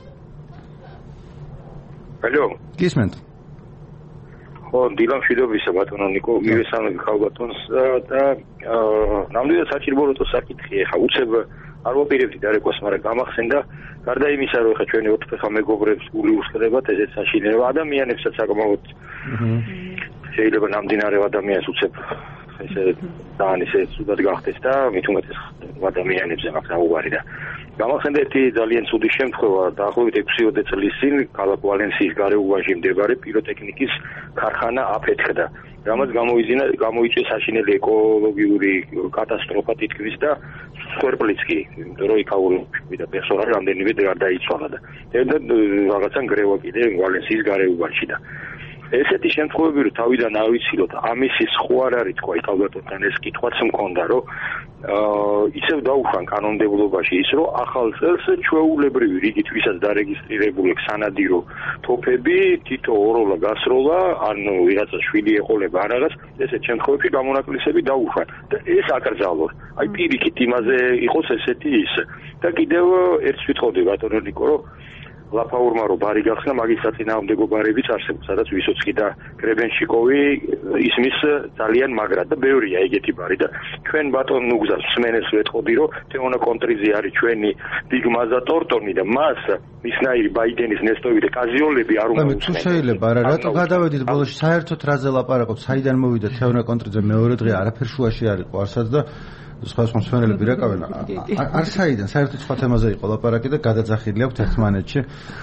ალო. გისმენთ. ხო, დილა მშვიდობისა ბატონო ნიკო, მივესალმები ხალ ბატონს და ნამდვილად საჭირო როტო საკითხი ხა უცებ არ ვაპირებდი დარეკოს, მაგრამ გამახსენდა გარდა იმისა, რომ ხა ჩვენი ოთხფეხა მეგობრებს გული უსწრებათ, ესეც საშინელება ადამიანებსაც საკმაოდ შეიძლება ნამდვილად ადამიანს უცებ ესე ძალიან ისე სუდად გახდეს და მით უმეტეს ადამიანებზე მაქვს აუღარი და გამახსენდა ერთი ძალიან ცუდი შემთხვევა დაახლოებით ექვსი წლის წინ ქალაქ ვალენსიის გარეუბანში მდებარე პიროტექნიკის ქარხანა აფეთქდა. რამაც გამოიძინა გამოიწვია საშინელი ეკოლოგიური კატასტროფა თითქმის და სვერპლიც კი, იმიტომ რომ იქაური და პერსონალი რამდენიმე გარდაიცვალა და რაღაცა ნგრევა კიდე ვალენსიის გარეუბანში და ესეთი შემთხვევები რომ თავიდან ავიცილოთ ამისი სხვა არ არის თქვა იქალბატონთან ეს კითხვაც მქონდა რომ ისევ დაუშვან კანონმდებლობაში ის რომ ახალ წელს ჩვეულებრივი რიგით ვისაც დარეგისტრირებული სანადირო თოფები თითო ოროლა გასროლა ანუ ვიღაცა შვილი ეყოლება არ რაღაც ესეთ შემთხვევებში გამონაკლისები დაუშვან და ეს აკრძალოს აი პირიქით იმაზე იყოს ესეთი ის და კიდევ ერთს ვიტყოდი ბატონო ნიკო რომ ლაფაურმა რომ ბარი გახსნა მაგის საწინააღმდეგო ბარებიც არსებობს სადაც ვისოცკი და გრებენშიკოვი ისმის ძალიან მაგრა და ბევრია ეგეთი ბარი და ჩვენ ბატონ ნუგზას სმენეს ვეთყოდი რომ თეონა კონტრიძე არის ჩვენი ბიგმაზა ტორტონი და მას მისნაირი ბაიდენის ნესტოვი და კაზიოლები არ უნდა თუ შეიძლება რა რატო გადავედით ბოლოში საერთოდ რაზე ლაპარაკობთ საიდან მოვიდა თეონა კონტრიძე მეორე დღე არაფერ შუაში არ იყო არსაც და სხვა სხვა მსმენელები რაკავენ არ საიდან საერთოდ სხვა თემაზე იყო ლაპარაკი და გადაძახილი აქვს ერთმანეთში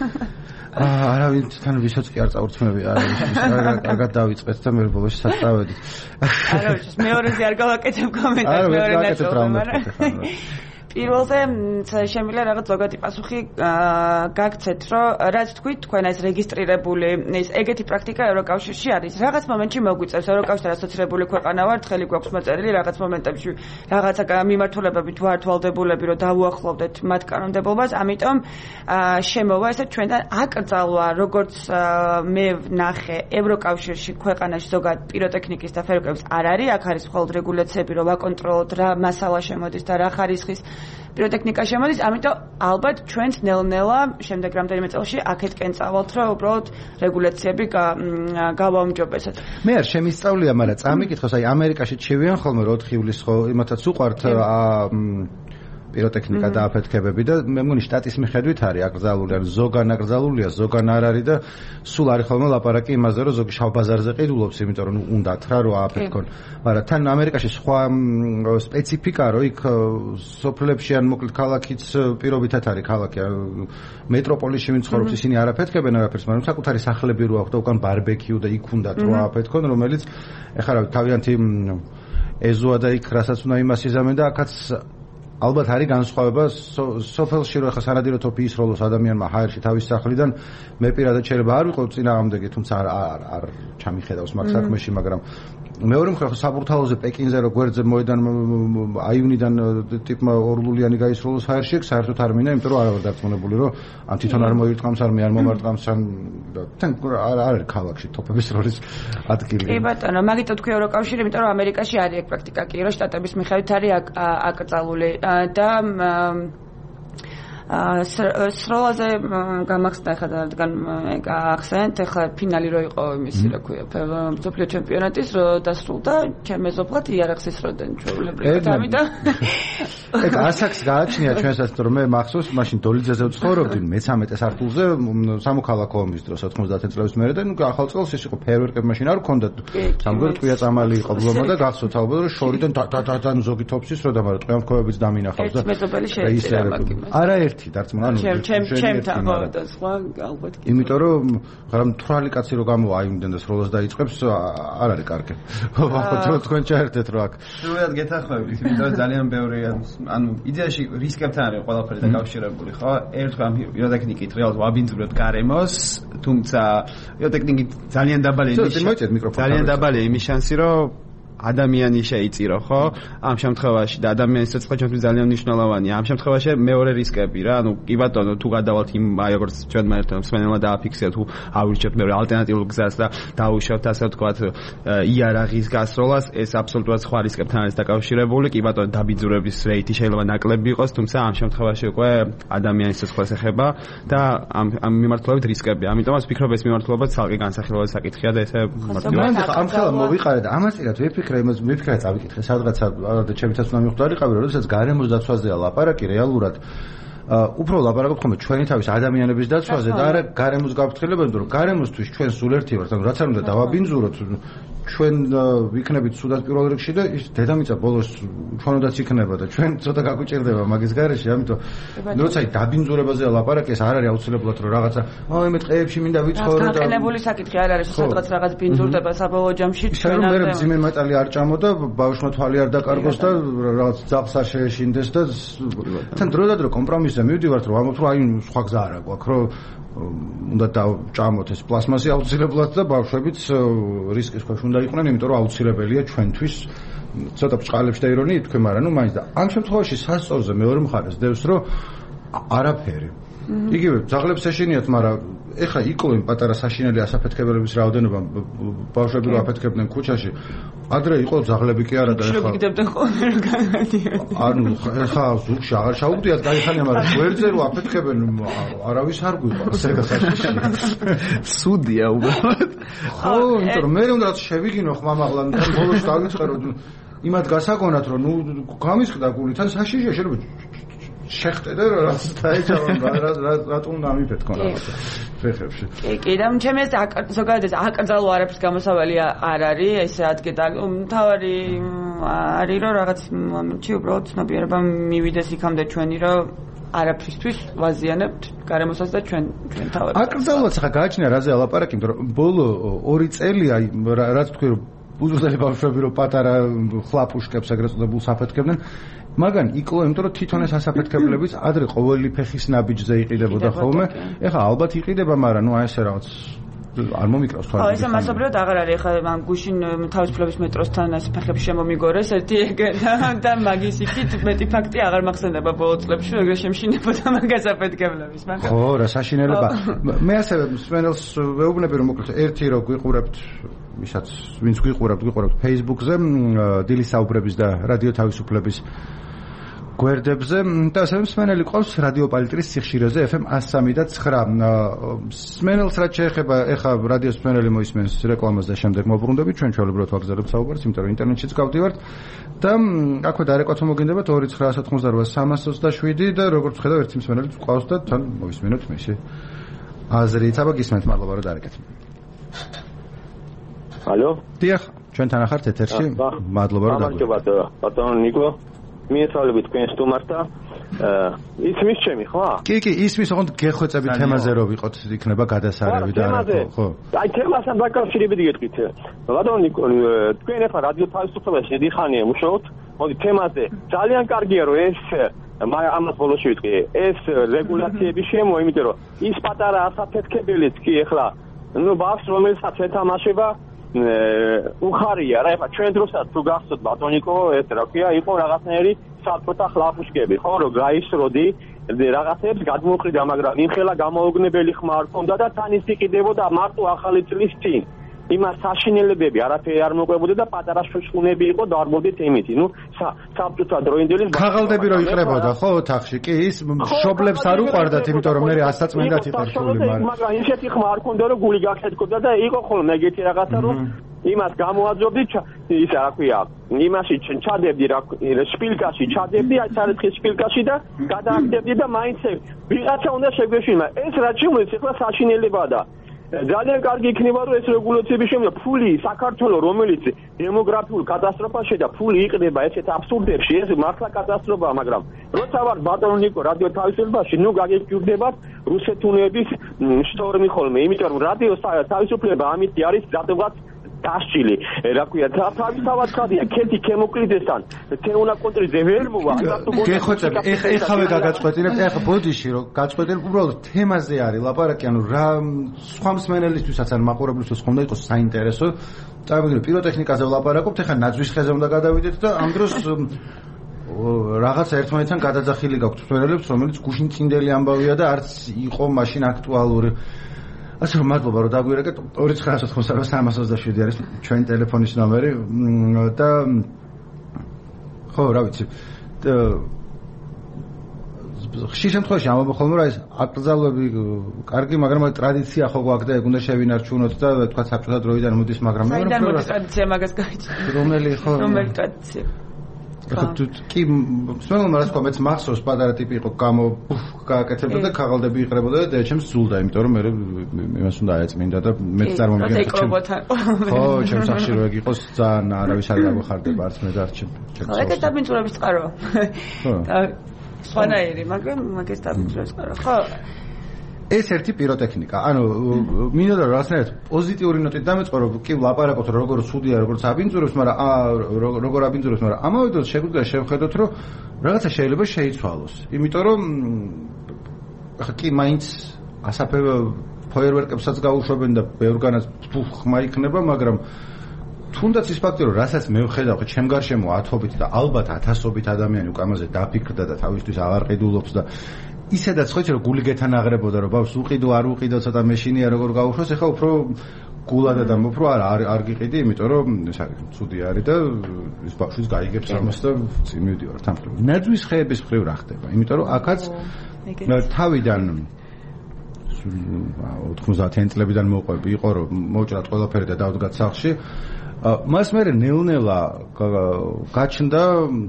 არავინ თან ვისოც კი არ წავრცმები არა კარგად დავიწყეთ და მე ბოლოში საწავედით არა მეორეზე არ გავაკეთებ კომენტარს მეორე ნაწილში პირველზე შემიძლია რაღაც ზოგადი პასუხი გაგცეთ, რომ რაც თქვით, თქვენ ეს რეგისტრირებული ეს ეგეთი პრაქტიკა ევროკავშირში არის. რაღაც მომენტში მოგვიწევს ევროკავშირთან ასოცირებული ქვეყანა ვართ, ხელი გვაქვს მოწერილი რაღაც მომენტებში რაღაცა მიმართულებებით ვართ ვალდებულები, რომ დავუახლოვდეთ მათ კანონმდებლობას, ამიტომ შემოვა ესე ჩვენთან აკრძალვა, როგორც მე ვნახე ევროკავშირში ქვეყანაში ზოგად პიროტექნიკის და ფერმერებს არ არის, აქ არის მხოლოდ რეგულაციები, რომ ვაკონტროლოთ რა მასალა შემოდის და რა ხარისხის პიროტექნიკა შემოდის, ამიტომ ალბათ ჩვენც ნელ-ნელა შემდეგ რამდენიმე წელში აქეთკენ წავალთ, რომ უბრალოდ რეგულაციები გავაუმჯობესოთ. მე არ შემისწავლია, მაგრამ წამიკითხოს, აი ამერიკაში ჩევიან ხოლმე რომ ოთხი ივლისს ხო იმათაც უყვართ პიროტექნიკა და აფეთქებები და მე მგონი შტატის მიხედვით არის აკრძალული, ან ზოგან აკრძალულია, ზოგან არ არის და სულ არის ხოლმე ლაპარაკი იმაზე, რომ ზოგი შავ ბაზარზე ყიდულობს, იმიტომ რომ უნდათ რა რო აფეთქონ. მაგრამ თან ამერიკაში სხვა სპეციფიკა რო იქ სოფლებში ან მოკლედ ქალაქიც პირობითად არის ქალაქი მეტროპოლისში ვინც ცხოვრობს ისინი არ აფეთქებენ არაფერს, მაგრამ საკუთარი სახლები რო აქვს და უკან ბარბეკიუ და იქ უნდათ რო აფეთქონ, რომელიც ეხლა რა თავიანთი ეზოა და იქ რასაც უნდა იმას იზამენ და აქაც ალბათ არის განსხვავება სოფელში რო ხა სანადირო თოფი ისროლოს ადამიანმა ჰაერში თავის სახლიდან მე პირადად შეიძლება არ ვიყო წინააღმდეგი თუმცა არ არ ჩამიხედავს მაგ საქმეში მაგრამ მეორე მხრივ საბურთალოზე პეკინზე რო გვერდზე მოედან აივნიდან ტიპმა ორლულიანი გაისროლოს ჰაერში საერთოდ არ მინდა იმიტომ რომ არ ვარ დარწმუნებული რომ ან თვითონ არ მოირტყამს არ მე არ მომარტყამს ან თან არ არის ქალაქში თოფების როლის ადგილი კი ბატონო მაგითო თქვი ევროკავშირი იმიტომ რომ ამერიკაში არის ეგ პრაქტიკა კი რომ შტატების მიხედვით არის აკრძალული და სროლაზე გამახსნა ხა რადგან ახსენეთ ხა ფინალი რო იყო იმისი რა ქვია მსოფლიო ჩემპიონატის რო დასრულდა ჩემ მეზობლად იარაღის როდენ ჩვეულებრივად ამიტომ ეგ ასაკს გააჩნია ჩვენსაც რომ მე მახსოვს მაშინ დოლიძეზე ვცხოვრობდი მესამეტე სართულზე სამოქალაქო ომის დროს ოთხმოცდაათი წლების მერე და ნუ ახალ წელს ის იყო ფეერვერკები მაშინ არ ქონდა სამგვარი ტყვია წამალი იყო ბლომა და გახსოვთ ალბათ რომ შორიდან დადადან ზოგი თოფსის რო და მაგრამ ტყვიამქოებიც დამინახავს და ეს მეზობელი შეიძლება მაგ არა ერთი დარწმუნა ნუ ჩემ ჩემთან და სხვა ალბათ კი იმიტომ რომ მაგრამ თვრალი კაცი რო გამოვა აიმდენ და სროლას დაიწყებს არ არის კარგი ხო თქვენ ჩაერთეთ რო აქ სულად გეთანხმებით იმიტომ რომ ძალიან ბევრი ანუ იდეაში რისკებთან არის ყველაფერი დაკავშირებული ხო ერთხელ პიროტექნიკით რეალურად ვაბინძურებთ გარემოს თუმცა პიროტექნიკით ძალიან დაბალი ძალიან დაბალი იმის შანსი რომ ადამიანი შეიწირო ხო ამ შემთხვევაში და ადამიანის სიცხე ჩვენთვის ძალიან მნიშვნელოვანია ამ შემთხვევაში მეორე რისკები რა ანუ კი ბატონო თუ გადავალთ იმ აი როგორც ჩვენმა ერთად მსმენელმა დააფიქსირეთ თუ ავირჩევთ მეორე ალტერნატიულ გზას და დაუშვებთ ასე ვთქვათ იარაღის გასროლას ეს აბსოლუტურად სხვა რისკებთან არის დაკავშირებული კი ბატონო დაბიძურების რეიტი შეიძლება ნაკლები იყოს თუმცა ამ შემთხვევაში უკვე ადამიანის სიცხეს ეხება და ამ ამ მიმართულებით რისკები ამიტომაც ვფიქრობ ეს მიმართულება ცალკე განსახილველი საკითხია და ესე მარტივად ამ ხელა მოვიყარე და ამასწილად ვიფიქრე იმას მიფიქრე წავიკითხე სადღაცა და ჩემითაც უნდა მიხვდარიყავი როდესაც გარემოს დაცვაზეა ლაპარაკი რეალურად უფრო ლაპარაკობთ ხოლმე ჩვენი თავის ადამიანების დაცვაზე და არა გარემოს გაფრთხილებაზე, რომ გარემოსთვის ჩვენ სულ ერთი ვართ, ანუ რაც არ უნდა დავაბინძუროთ ჩვენ ვიქნებით სუდად პირველ რიგში და ის დედამიწა ბოლოს ჩვენოდაც იქნება და ჩვენ ცოტა გაგვიჭირდება მაგის გარეშე, ამიტომ როცა დაბინძურებაზე ლაპარაკი ეს არ არის აუცილებლად რომ რაღაცა აი მე ტყეებში მინდა ვიცხოვრო და განყენებული საკითხი არ არის სადღაც რაღაც ბინძურდება საბოლოო ჯამში ჩვენ არ მე ძიმე მეტალი არ ჭამო და ბავშვმა თვალი არ დაკარგოს და რაღაც ძაღლს არ შეეშინდეს და თან დროდადრო კომპრომისზე მივდივართ რომ ამოთ რომ აი სხვა გზა არა გვაქვს რომ უნდა დავჭამოთ ეს პლასმასი აუცილებლად და ბავშვებიც რისკის ქვეშ უნდა იყვნენ, იმიტომ რომ აუცილებელია ჩვენთვის ცოტა ბჭყალებში და ირონიით თქვენ, მაგრამ ნუ მაინც და ამ შემთხვევაში სასწორზე მეორე მხარეს დევს რომ არაფერი. იგივე ძაღლებს ეშინიათ, მაგრამ ეხლა იკლოენ პატარა საშინელი ასაფეთქებელების რაოდენობა ბავშვები რო აფეთქებდნენ ქუჩაში. ადრე იყო ძაღლები კი არა და ეხლა შეგიგდებდნენ ხოლმე რომ განადიან. ანუ ეხლა ზურგში აღარ ჩაუგდიათ გაიხანია, მაგრამ გვერდზე რო აფეთქებენ არავის არ გვიყვარს ეგ საშიში. სუდია უბრალოდ. ხო, იმიტომ რომ მე უნდა შევიგინო ხმამაღლა და ბოლოს დავიწყერო იმათ გასაგონად რომ ნუ გამისყდა გული თან საშიშია შეიძლება შეხტე და რაც დაეჭავან რატომ დამიფეთქონ რაღაცა ფეხებში. კი, კი, და ჩემი ეს ზოგადად ეს აკრძალო არაფრის გამოსავალი არ არის, ესე ადგე და მთავარი არის რომ რაღაც მომენტში უბრალოდ ცნობიერება მივიდეს იქამდე ჩვენი რომ არაფრისთვის ვაზიანებთ გარემოსაც და ჩვენ ჩვენ თავად. აკრძალოც ხა გააჩნია რაზე ალაპარაკი, იმიტომ რომ ბოლო ორი წელია რაც თქვი რომ უზრდელი ბავშვები რომ პატარა ხლაპუშკებს ეგრეთ წოდებულს აფეთქებდნენ, მაგან იკლო, იმიტომ რომ თვითონ ეს ასაფეთქებლებიც ადრე ყოველი ფეხის ნაბიჯზე იყიდებოდა ხოლმე. ეხლა ალბათ იყიდება, მაგრამ ნუ აი ესე რაღაც არ მომიკრავს თვალს. ხო, ესე მასობრივად აღარ არის, ეხლა მან გუშინ თავისუფლების მეტროსთან ეს ფეხებში შემომიგორეს ერთი ეგ და მაგის იქით მეტი ფაქტი აღარ მახსენდება ბოლო წლებში, რომ ეგრე შემშინებოდა მაგას აფეთქებლების, მაგრამ ხო, რა საშინელება. მე ასევე მსმენელს ვეუბნები რომ მოკლედ ერთი რო გვიყურებთ ვისაც ვინც გვიყურებთ, გვიყურებთ Facebook-ზე, დილის საუბრების და რადიო თავისუფლების გვერდებზე და ასევე მსმენელი ყავს რადიო პალიტრის სიხშირეზე ეფ ემ one oh three და nine. მსმენელს რაც შეეხება, ეხა რადიოს მსმენელი მოისმენს რეკლამას და შემდეგ მოbrunდებით, ჩვენ ჩვეულებრივად ვაგზავნებთ საუბარს, იმიტომ რომ ინტერნეტშიც გავდივართ და აქვე დარეკვა მოგინდებათ two nine one eight three three seven და როგორც ხედავ ერთი მსმენელი ყავს და თან მოისმენოთ მისი აზრით. აბა გისმენთ, მადლობა რომ დარეკეთ. ალო? დიახ, ჩვენთან ახართ ეთერში. მადლობა რომ დაგვიწყეთ. მადლობა, ბატონო ნიკო. მიესალმებით თქვენ სტუმარს და ისმის ჩემი, ხო? კი, კი, ისმის, ოღონდ გეხვეწები თემაზე რო ვიყოთ, იქნება გადასარევი და არა, ხო? აი, თემასთან დაკავშირებით გეტყვით. ბატონო ნიკო, თქვენ ახლა რადიო თავისუფლებას შედიხანია მუშაობთ, მოდი თემაზე. ძალიან კარგია რომ ეს ამას ბოლოში ვიტყვი. ეს რეგულაციები შემო, იმიტომ რომ ის პატარა ასაფეთქებელიც კი ახლა ნუ ბავშვს რომელსაც ეთამაშება უხარია რა, ეხლა ჩვენ დროსაც თუ გახსოვთ ბატონიკო, ეს რა ქვია, იყო რაღაცნაირი საწოთა ხლაპუშკები, ხო, რომ გაისროდი რაღაცებს გადმოყრიდა, მაგრამ იმხელა გამოუგნებელი ხმა არ ქონდა და თან ის იყიდებოდა მარტო ახალი წლის წინ. იმას საშინელებები არაფერი არ მოყვებოდა და პატარა შუშხუნები იყო და არ მოდით იმითი. ნუ საბჭოთა დროინდელი ქაღალდები რო იყრებოდა, ხო, ოთახში. კი, ის მშობლებს არ უყვარდათ, იმიტომ რომ მე ასაწმენდათ იყერხული, მაგრამ მაგრამ ისეთი ხმა არ ქონდა რომ გული გახეთქოდა და იყო ხოლმე ეგეთი რაღაცა რომ იმას გამოაძობდი ისა რა ქვია, იმაში ჩადებდი რა შპილკაში ჩადებდი, აი სარეცხის შპილკაში და გადააგდებდი და მაინც ვიღაცა უნდა შეგვეშინა. ეს რაც შემოიწყო ახლა საშინელებაა და ძალიან კარგი იქნება რომ ეს რეგულაციები შემოვა ფული საქართველოს რომელიც დემოგრაფიულ კატასტროფაში და ფული იყდება ესეთ აბსურდებში ეს მართლა კატასტროფაა მაგრამ როცა ვარ ბატონო ნიკო რადიო თავისუფლებაში ნუ გაგეკიდებათ რუსეთუნების შტორმი ხოლმე იმიტომ რომ რადიო თავისუფლება ამით არის დადված დასჭილი რა ქვია თავისთავად ხადია ქეთი ქემოკლიდესთან თეუნა კონტრიზე ვერ მოვა გეხოცები ეხ ეხავე გაგაწყვეტინებთ ეხ ბოდიში რომ გაწყვეტინებ უბრალოდ თემაზე არის ლაპარაკი ანუ რა სხვა მსმენელისთვისაც ან მაყურებლისთვის ხომ უნდა იყოს საინტერესო წარმოგიდგენთ პიროტექნიკაზე ვლაპარაკობთ ეხა ნაძვის ხეზე უნდა გადავიდეთ და ამ დროს რაღაცა ერთმანეთთან გადაძახილი გაქვთ მსმენელებს რომელიც გუშინ წინდელი ამბავია და არც იყო მაშინ აქტუალური ასე რომ მადლობა რომ დაგვირეკეთ two nine one eight three three არის ჩვენი ტელეფონის ნომერი და ხო რა ვიცი ხშირ შემთხვევაში ამბობ ხოლმე რა ეს აკრძალვები კარგი მაგრამ ტრადიცია ხო გვაქვს და ეგ უნდა შევინარჩუნოთ და თქვა საბჭოთა დროიდან მოდის მაგრამ მე რომ ტრადიცია მაგას გაიჩინე რომელი ხო რომელი ტრადიცია კი მსმენელმა რა თქვა მეც მახსოვს პატარა ტიპი იყო გამო გააკეთებდა და ქაღალდები იყრებოდა და ეჩემს ზულდა იმიტომ რომ მე იმას უნდა აეწმინდა და მე წარმომიდგენდი ხო ჩემს სახში რო ეგ იყოს ძალიან არავის არ გაგვეხარდება არც მე და არც ჩემ ხო ეგ დაბინძურების წყარო და სხვანაირი მაგრამ მაგის დაბინძურების წყარო ხო ეს ერთი პიროტექნიკა. ანუ მინდა რომ რაღაცნაირად პოზიტიური ნოტით დამეწყო რომ კი ლაპარაკობთ რომ როგორ ცუდია როგორც აბინძურებს, მაგრამ როგორ აბინძურებს, მაგრამ ამავე დროს შეგვიძლია შევხედოთ რომ რაღაცა შეიძლება შეიცვალოს. იმიტომ რომ ახლა კი მაინც ასაფე ფოიერვერკებსაც გაუშვებენ და ბევრგანაც ხმა იქნება, მაგრამ თუნდაც ის ფაქტი რომ რასაც მე ვხედავ ხო ჩემ გარშემო ათობით და ალბათ ათასობით ადამიანი უკვე ამაზე დაფიქრდა და თავისთვის აღარ ყიდულობს და ისედაც ხო იცი რომ გული გეთანაღრებოდა რომ ბავშვს უყიდო არ უყიდო ცოტა მეშინია როგორ გაუშვოს ეხლა უფრო გულადა და უფრო არ არ გიყიდი იმიტომ რომ ეს არის ცუდი არის და ის ბავშვს გაიგებს ამას და წინ მივდივარ თამფრ ნაძვის ხეების მხრივ რა ხდება იმიტომ რომ აქაც თავიდან ოთხმოცდაათიანი წლებიდან მოყვები იყო რომ მოუჭრათ ყველაფერი და დავდგათ სახლში მას მე ნელ-ნელა გაჩნდა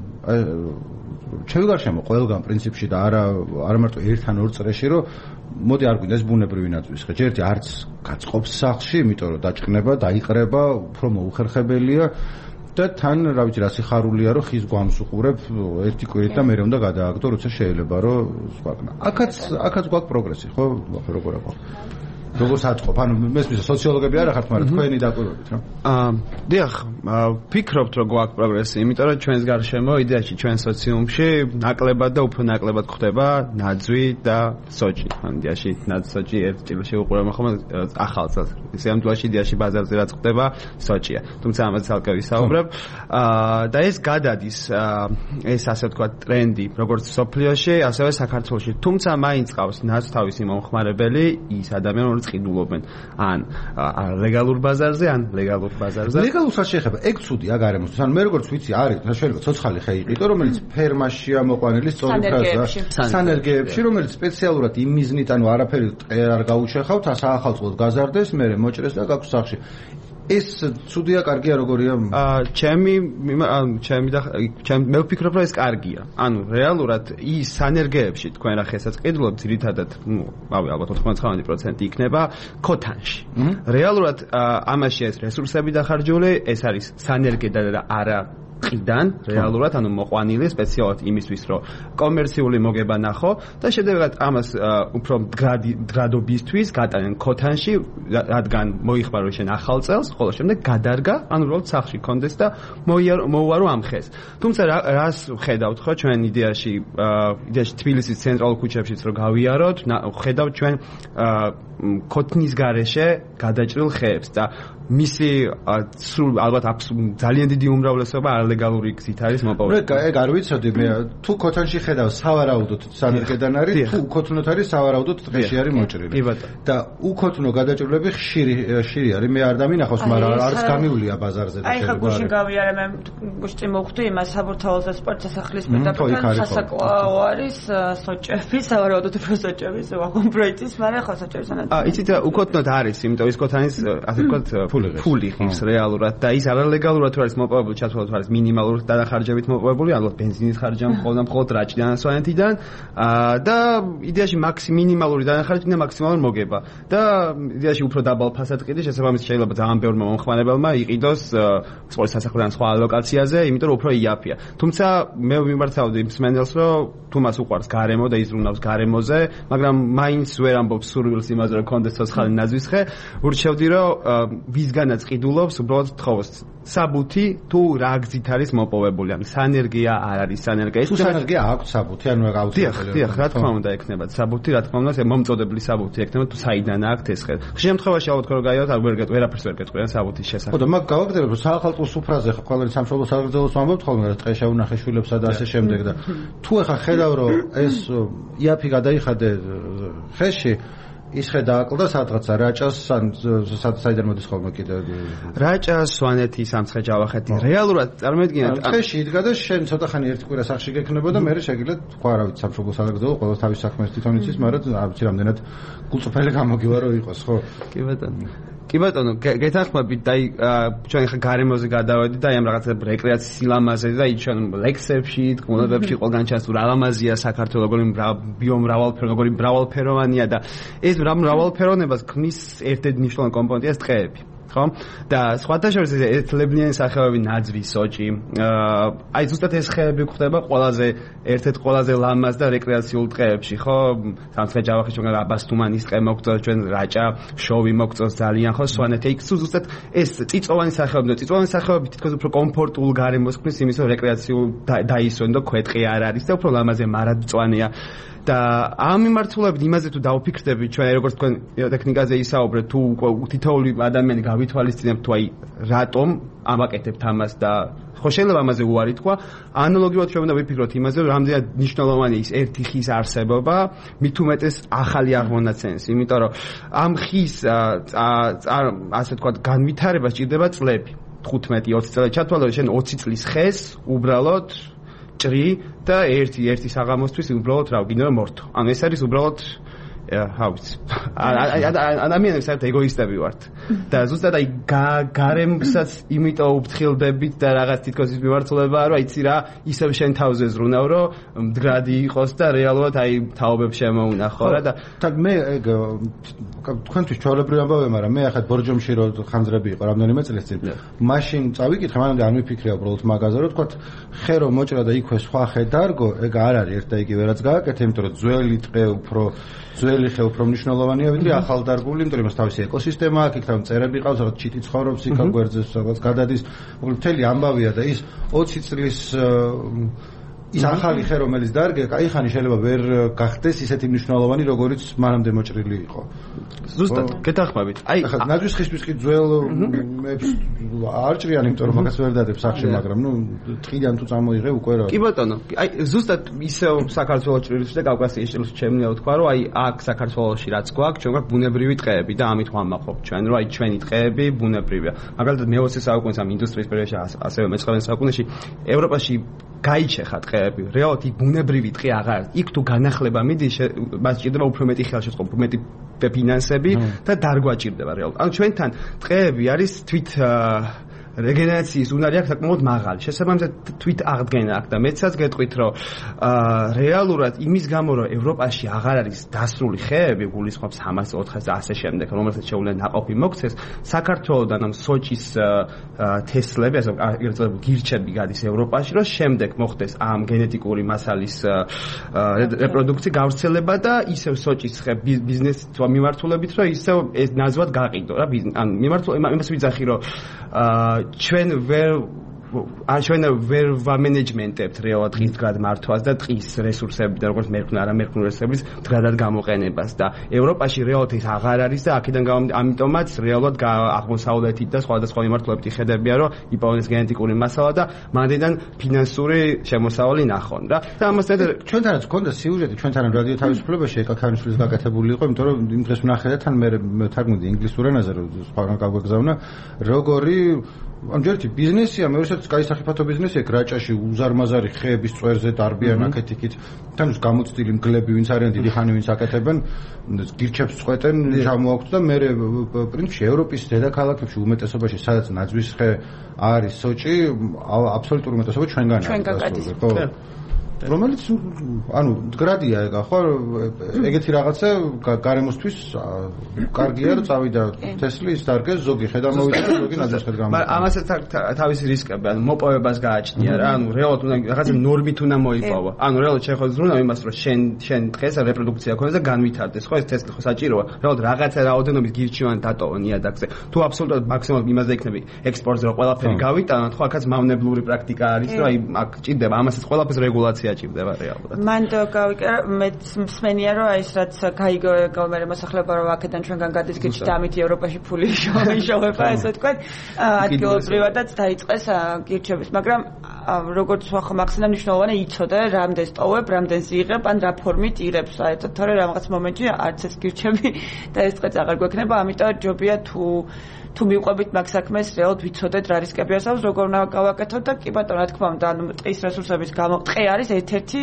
შევიგარშემო ყველგან პრინციპში და არა არა მარტო ერთ-ან ორ წრეში რომ მოდი არ გვინდა ეს ბუნებრივი ნაძვის ხე ჯერ არც გაწყობს სახლში იმიტომ რომ დაჭკნება დაიყრება უფრო მოუხერხებელია და თან რა ვიცი რა სიხარულია რომ ხის გვამს უყურებ ერთი კვირით და მე უნდა გადააგდო როცა შეიძლება რომ სხვაკნა აქაც აქაც გვაქვს პროგრესი ხო როგორ აქვს როგორ საწყობ ანუ მესმის სოციოლოგები არ ახართ მაგრამ თქვენი დაკვირვებით რა აა დიახ ფიქრობთ რომ გვაქვს პროგრესი იმიტომ რომ ჩვენს გარშემო იდეაში ჩვენ სოციუმში ნაკლებად და უფრო ნაკლებად ხდება ნაძვი და სოჭი ან იდეაში ნაძვი სოჭი ერთ ჭილში უყურებთ ხოლმე ახალს ისე ამ თვალში იდეაში ბაზარზე რაც ხდება სოჭია თუმცა ამაზე ცალკე ვისაუბრებ აა და ეს გადადის ეს ასე ვთქვათ ტრენდი როგორც სოფლიოში ასევე საქართველოში თუმცა მაინც ყავს ნაცთავისი მომხმარებელი ის ადამიანები ყიდულობენ ან ლეგალურ ბაზარზე ან ლეგალურ ბაზარზე ლეგალურსაც შეეხება ეგ ცუდია გარემოს ან მე როგორც ვიცი არის შეიძლება ცოცხალი ხე იყიდო რომელიც ფერმაშია მოყვანილი სწორი ფრაზა სანერგეებში რომელიც სპეციალურად იმ მიზნით ანუ არაფერი ტყე არ გაუჩეხავთ ასაახალწლოდ გაზარდეს მე მოჭრეს და გაქვს სახში ეს ცუდია კარგია როგორია აა ჩემი ჩემი და ჩემი მე ვფიქრობ რომ ეს კარგია ანუ რეალურად ის სანერგეებში თქვენ რა ხესაც ყიდულობთ ძირითადად ნუ რავი ალბათ ოთხმოცდათხმეტი პროცენტი იქნება ქოთანში რეალურად ამაში ეს რესურსები დახარჯული ეს არის სანერგე და არა ყიდან რეალურად ანუ მოყვანილი სპეციალურად იმისთვის რომ კომერციული მოგება ნახო და შედეგად ამას უფრო მდგრადობისთვის გატანენ ქოთანში რადგან მოიხმარო შენ ახალ წელს ხოლო შემდეგ გადარგა ანუ უბრალოდ სახლში კონდეს და მოუარო ამ ხეს თუმცა რას ხედავთ ხო ჩვენ იდეაში იდეაში თბილისის ცენტრალურ ქუჩებშიც რომ გავიაროთ ხედავთ ჩვენ ქოთნის გარეშე გადაჭრილ ხეებს და მისი სულ ალბათ აქვს ძალიან დიდი უმრავლესობა არალეგალური გზით არის მოპოვებული. ეგ ეგ არ ვიცოდი მე თუ ქოთანში ხედავ სავარაუდოდ სანერგედან არის თუ უქოთნოთ არის სავარაუდოდ დღეში არის მოჭრილი. და უქოთნო გადაჭრილები ხშირი ხშირი არის მე არ დამინახავს მაგრამ არის გამივლია ბაზარზე და შეიძლება. აი ხა გუშინ გავიარე მე გუშინ მოვხვდი იმას საბურთალოს და სპორტ სასახლის პირდაპირ ხასაკლაო არის სოჭები სავარაუდოდ უფრო სოჭების ვაგონ პროექტის მაგრამ ხა სოჭების ანაც. აა იცით უქოთნოთ არის იმიტომ ის ქოთანის ასე ვთქვათ ფული ხის რეალურად და ის არალეგალურად არის მოპოვებული ჩათვალოთ არის მინიმალური დანახარჯებით მოპოვებული ალბათ ბენზინის ხარჯი მხოლოდ მხოლოდ რაჭიდან სვანეთიდან და იდეაში მაქსიმალური დანახარჯი და მაქსიმალური მოგება და იდეაში უფრო დაბალ ფასად ყიდი შესაბამისად შეიძლება ძალიან ბევრმა მომხმარებელმა იყიდოს სპორტ სასახლიდან სხვა ლოკაციაზე იმიტომ რომ უფრო იაფია თუმცა მე მიმართავდი მსმენელს რომ თუ მას უყვარს გარემო და იზრუნავს გარემოზე მაგრამ მაინც ვერ ამბობს სურვილს იმაზე რომ კონდეს ცოცხალი ნაძვის ხე ურჩევდი რომ ვისგანაც ყიდულობს უბრალოდ თხოვოს საბუთი თუ რა გზით არის მოპოვებული ან სანერგია არ არის სანერგია თუ სანერგია აქვს საბუთი ანუ აუცილებელი დიახ რა თქმა უნდა ექნება საბუთი რა თქმა უნდა მომწოდებელი საბუთი ექნება თუ საიდან აქვს ეს ხე ხშირ შემთხვევაში ალბათ ხო გაიოთ არ ვერ გეტყვი ვერაფერს ვერ გეტყვი საბუთის შესახებ ხო და მაგ გავაგრძელებ რომ საახალწლო სუფრაზე ხო ყოველი სამშობლო საზოგადოებას ვამბობთ ხოლმე რა ტყე შეუნახე შვილებსა და ასე შემდეგ და თუ ეხა ხედავ რომ ეს იაფი გადაიხადე ხეში ის ხე დააკლდა სადღაცა რაჭას საიდან მოდის ხოლმე კიდე რაჭას სვანეთის ამცხე ჯავახეთი რეალურად წარმოვიდგინეთ ხეში იდგა და შენ ცოტა ხანი ერთი კვირა სახში გექნებოდა მე შეგიძლიათ თქვა რა ვიცი სამშობლო საზოგადოება ყველა თავის საქმეს თვითონ იცის მაგრამ არ ვიცი რამდენად გულწრფელი გამოგივა რომ იყოს ხო კი ბატონო კი ბატონო, გეთანხმებით და აი ჩვენ ხა გარემოზე გადავედი და აი ამ რაღაცა რეკრეაციის სილამაზეზე და იქ ჩვენ ლექსებში, თქმულებებში ყველგან ჩანს რა ლამაზია საქართველოს, როგორი ბიომრავალფეროვანი, როგორი მრავალფეროვანია და ეს მრავალფეროვნებას ქმნის ერთ-ერთი მნიშვნელოვანი კომპონენტია ტყეები. ხო? და სხვათა შორის ერთლებიანი სახეობები ნაძვი, სოჭი, აი ზუსტად ეს ხეები გვხვდება ყველაზე ერთ-ერთ ყველაზე ლამაზ და რეკრეაციულ ტყეებში, ხო? სამცხე-ჯავახეთში ჩვენ აბასთუმანის ტყე მოგწონს, ჩვენ რაჭა, შოვი მოგწონს ძალიან, ხო? სვანეთე იქ ზუსტად ეს წიწოვანი სახეობები და წიწოვანი სახეობები თითქოს უფრო კომფორტულ გარემოს ქმნის იმის, რომ რეკრეაციულ დაისვენ და ქვეტყი არ არის და უფრო ლამაზია, მარადმწვანეა. და ამ მიმართულებით იმაზე თუ დავფიქრდები ჩვენ როგორც თქვენ ტექნიკაზე ისაუბრეთ თუ თითოეული ადამიანი გავითვალისწინებთ თუ აი რატომ ამაკეთებთ ამას და ხო შეიძლება ამაზე უარი თქვა ანალოგიურად ჩვენ უნდა ვიფიქროთ იმაზე რომ რამდენად მნიშვნელოვანია ის ერთი ხის არსებობა მით უმეტეს ახალი აღმონაცენს იმიტომ რომ ამ ხის ასე თქვა განვითარება სჭირდება წლები თხუთმეტი ოცი წელი ჩათვალე შენ ოცი წლის ხეს უბრალოდ ჭრი და ერთი ერთი საღამოსთვის უბრალოდ რა გინდა მორთო. ანუ ეს არის უბრალოდ რა ვიცი. ადამიანები საერთოდ ეგოისტები ვართ. და ზუსტად აი გარემოსაც იმიტომ უფრთხილდებით და რაღაც თითქოს ის მიმართულებაა რომ აიცი რა ისევ შენ თავზე ზრუნავ რომ მდგრადი იყოს და რეალურად აი თაობებს შემოუნახო რა და თან მე ეგ თქვენთვის ჩვეულებრივი ამბავია მაგრამ მე ახლა ბორჯომში რო ხანძრები იყო რამდენიმე წელს წინ მაშინ წავიკითხე მანამდე არ მიფიქრია უბრალოდ მაგაზე რომ თქვა ხე რომ მოჭრა და იქვე სხვა ხე დარგო ეგ არ არის ერთ და იგივე რაც გააკეთე იმიტომ რომ ძველი ტყე უფრო ძველი ხე უფრო მნიშვნელოვანია ვიდრე ახალდარგული იმიტომ რომ თავისი ეკოსისტემა აქვს იქ თან წერები ყავს რაღაც ჩიტი ცხოვრობს იქ აგვერძე რაღაც გადადის მოკლედ მთელი ამბავია და ის ოცი წლის ის ახალი ხე რომელიც დარგე კაიხანი შეიძლება ვერ გახდეს ისეთი მნიშვნელოვანი როგორიც მანამდე მოჭრილი იყო ზუსტად გეთანხმებით აი ნაძვის ხისთვის კი ძველებს არ ჭრიან იმიტომ რომ მაგას ვერ დადებ სახში მაგრამ ნუ ტყიდან თუ წამოიღე უკვე რა კი ბატონო აი ზუსტად ისევ საქართველოს ჭრილში და კავკასიის ჭრილში შემიძლია ვთქვა რომ აი აქ საქართველოში რაც გვაქვს ჩვენ გვაქვს ბუნებრივი ტყეები და ამით ვამაყობ ჩვენ რომ აი ჩვენი ტყეები ბუნებრივია მაგალითად მეოცე საუკუნის ამ ინდუსტრიის პერიოდში ასევე მეცხრამეტე საუკუნეში ევროპაში გაიჩეხა ტყეები. რეალურად იქ ბუნებრივი ტყე აღარ არის. იქ თუ განახლება მიდის, მას ჭირდება უფრო მეტი ხელშეწყობა, უფრო მეტი ფინანსები და დარგვა ჭირდება რეალურად. ანუ ჩვენთან ტყეები არის თვით რეგენერაციის უნარი აქვს საკმაოდ მაღალი. შესაბამისად თვით აღდგენა აქვს და მეცაც გეტყვით რომ რეალურად იმის გამო რომ ევროპაში აღარ არის დასრული ხეები, გულისხმობს სამას ოთხას და ასე შემდეგ, რომელსაც შეუძლია ნაყოფი მოქცეს, საქართველოსთან ამ სოჭის თესლები, ასე ვთქვათ, გირჩები გადის ევროპაში, რომ შემდეგ მოხდეს ამ გენეტიკური მასალის რეპროდუქცია, გავრცელება და ისევ სოჭის ხე ბიზნესით მიმართულებით, რომ ისევ ეს ნაзвად გაყიდო რა, ან მიმართულ იმას ვიძახი რომ ჩვენ ვერ ან ჩვენ ვერ ვამენეჯმენტებთ რეალურად ტყის მდგრად მართვას და ტყის რესურსები და როგორც მერქნ არა მერქნ რესურსების მდგრადად გამოყენებას და ევროპაში რეალურად ის აღარ არის და აქედან ამიტომაც რეალურად აღმოსავლეთით და სხვადასხვა მიმართულებით იხედებიან რომ იპოვეს გენეტიკური მასალა და მანდიდან ფინანსური შემოსავალი ნახონ რა და ამასთან ჩვენთანაც გქონდა სიუჟეტი ჩვენთან რადიო თავისუფლებაში ეკაკანიშვილის გაკეთებული იყო იმიტომ რომ იმ დღეს ვნახე და თან მე თარგმნი ინგლისურ ენაზე რომ სხვაგან გავგზავნა როგორი ამ ჯერტი ბიზნესია, მეორესაც გაისახიფათო ბიზნესია, რაჭაში უზარმაზარი ხეების წვერზე დარბიან აქეთ-იქით. თან ის გამოცდილი მგლები, ვინც არიან დიდი ხანი, ვინც აკეთებენ, გირჩებს წყვეტენ, ჩამოაქვთ და მე პრინციპში ევროპის დედაქალაქებში უმეტესობაში, სადაც ნაძვის ხე არის სოჭი, აბსოლუტური უმეტესობა ჩვენგანაა. ჩვენგან ხო? რომელიც ანუ მდგრადია ეგა ხო ეგეთი რაღაცა გარემოსთვის კარგია რომ წავიდა თესლის დარგეს ზოგი ხედა მოვიდა ზოგი ნაძვის ხედა მაგრამ ამასაც თავისი რისკები ანუ მოპოვებას გააჩნია რა ანუ რეალურად უნდა რაღაცა ნორმით უნდა მოიპოვო ანუ რეალურად შეხო ზრუნავ იმას რომ შენ შენ დღეს რეპროდუქცია ქონდეს და განვითარდეს ხო ეს თესლი ხო საჭიროა რეალურად რაღაცა რაოდენობის გირჩევან დატოვო ნიადაგზე თუ აბსოლუტურად მაქსიმალურად იმაზე იქნები ექსპორტზე რომ ყველაფერი გავიტანოთ ხო აქაც მავნებლური პრაქტიკა არის რომ აი აქ ჭირდება ამასაც ყველაფერს რეგულაცია ჭირდება რეალურად. მან გავიკერა მე მსმენია რომ აი ეს რაც გაიგო გამერე მოსახლეობა რომ აქედან ჩვენგან გადის გიჩნდა ამით ევროპაში ფული შოვა ესე ვთქვათ ადგილობრივადაც დაიწყეს გირჩების მაგრამ როგორც ხომ ახსენა მნიშვნელოვანი იცოდე რამდენს ტოვებ რამდენს იღებ ან რა ფორმით იღებს საერთოდ თორე რაღაც მომენტში არც ეს გირჩები და ეს წყეც აღარ გვექნება ამიტომ ჯობია თუ თუ მივყვებით მაგ საქმეს რეალურად ვიცოდეთ რა რისკები არსებობს როგორ უნდა გავაკეთოთ და კი ბატონო რა თქმა უნდა ანუ ტყის რესურსების გამო ტყე არის ერთ-ერთი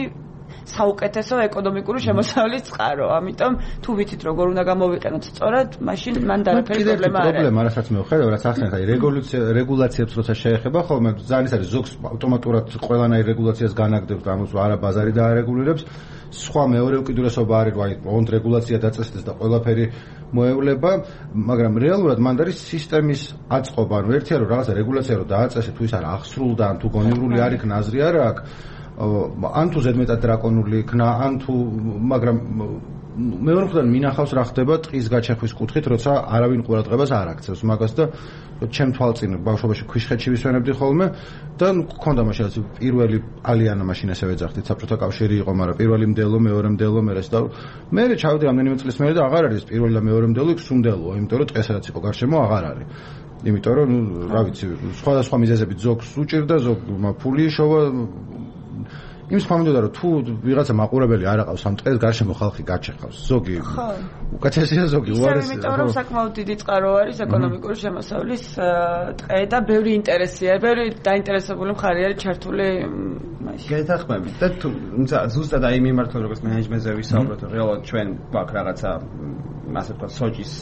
საუკეთესო ეკონომიკური შემოსავლის წყარო. ამიტომ თუ ვიცით როგორ უნდა გამოვიყენოთ სწორად, მაშინ მან დარაფერი პრობლემა არ არის. პრობლემა, რასაც მე ვხედავ, რაც ახსენეთ, აი რეგულაცია რეგულაციებს როცა შეეხება, ხოლმე ძალიან ის არის ზოგს ავტომატურად ყველანაირ რეგულაციას განაგდებთ, ამას არა ბაზარი დაარეგულირებს. სხვა მეორე უკიდურესობა არის, აი, ოღონდ რეგულაცია დაწესდეს და ყველაფერი მოევლება, მაგრამ რეალურად მანდ არის სისტემის აწყობა, ანუ ერთია რომ რაღაცა რეგულაცია რომ დააწესე, თუ ის არ აღსრულდა, ან თუ გონივრული არ იქნა, აზრი არა აქვს, ან თუ ზედმეტად დრაკონული იქნა, ან თუ, მაგრამ მეორე მხრიდან მინახავს რა ხდება ტყის გაჩეხვის კუთხით, როცა არავინ ყურადღებას არ აქცევს მაგას და ჩემ თვალწინ ბავშვობაში ქვიშხეთში ვისვენებდი ხოლმე და მქონდა მაშინ რაც პირველი ალიანა მაშინ ესე ვეძახდით, საბჭოთა კავშირი იყო, მაგრამ პირველი მდელო, მეორე მდელო, მერე და მე ჩავდი რამდენიმე წლის მერე და აღარ არის პირველი და მეორე მდელო, იქ სუნდელოა, იმიტომ რომ დღეს რაც იყო გარშემო აღარ არის. იმიტომ რომ, ნუ, რა ვიცი, სხვადასხვა მიზეზებით ზოგს უჭირდა, ზოგ ფული შოვა იმ სამუდოდა რომ თუ ვიღაცა მაყურებელი არ აყავს ამ ტყეს გარშემო ხალხი გაჩეხავს. ზოგი უკეთესია, ზოგი უარესია. იმიტომ რომ საკმაოდ დიდი წყარო არის ეკონომიკური შემოსავლის ტყე და ბევრი ინტერესია, ბევრი დაინტერესებული მხარე არის ჩართული მაშინ. გეთახმებით და თუ ზუსტად აი მიმართულად როგორც მენეჯმენტზე ვისაუბროთ, რეალურად ჩვენ გვაქვს რაღაცა ასე ვთქვათ სოჭის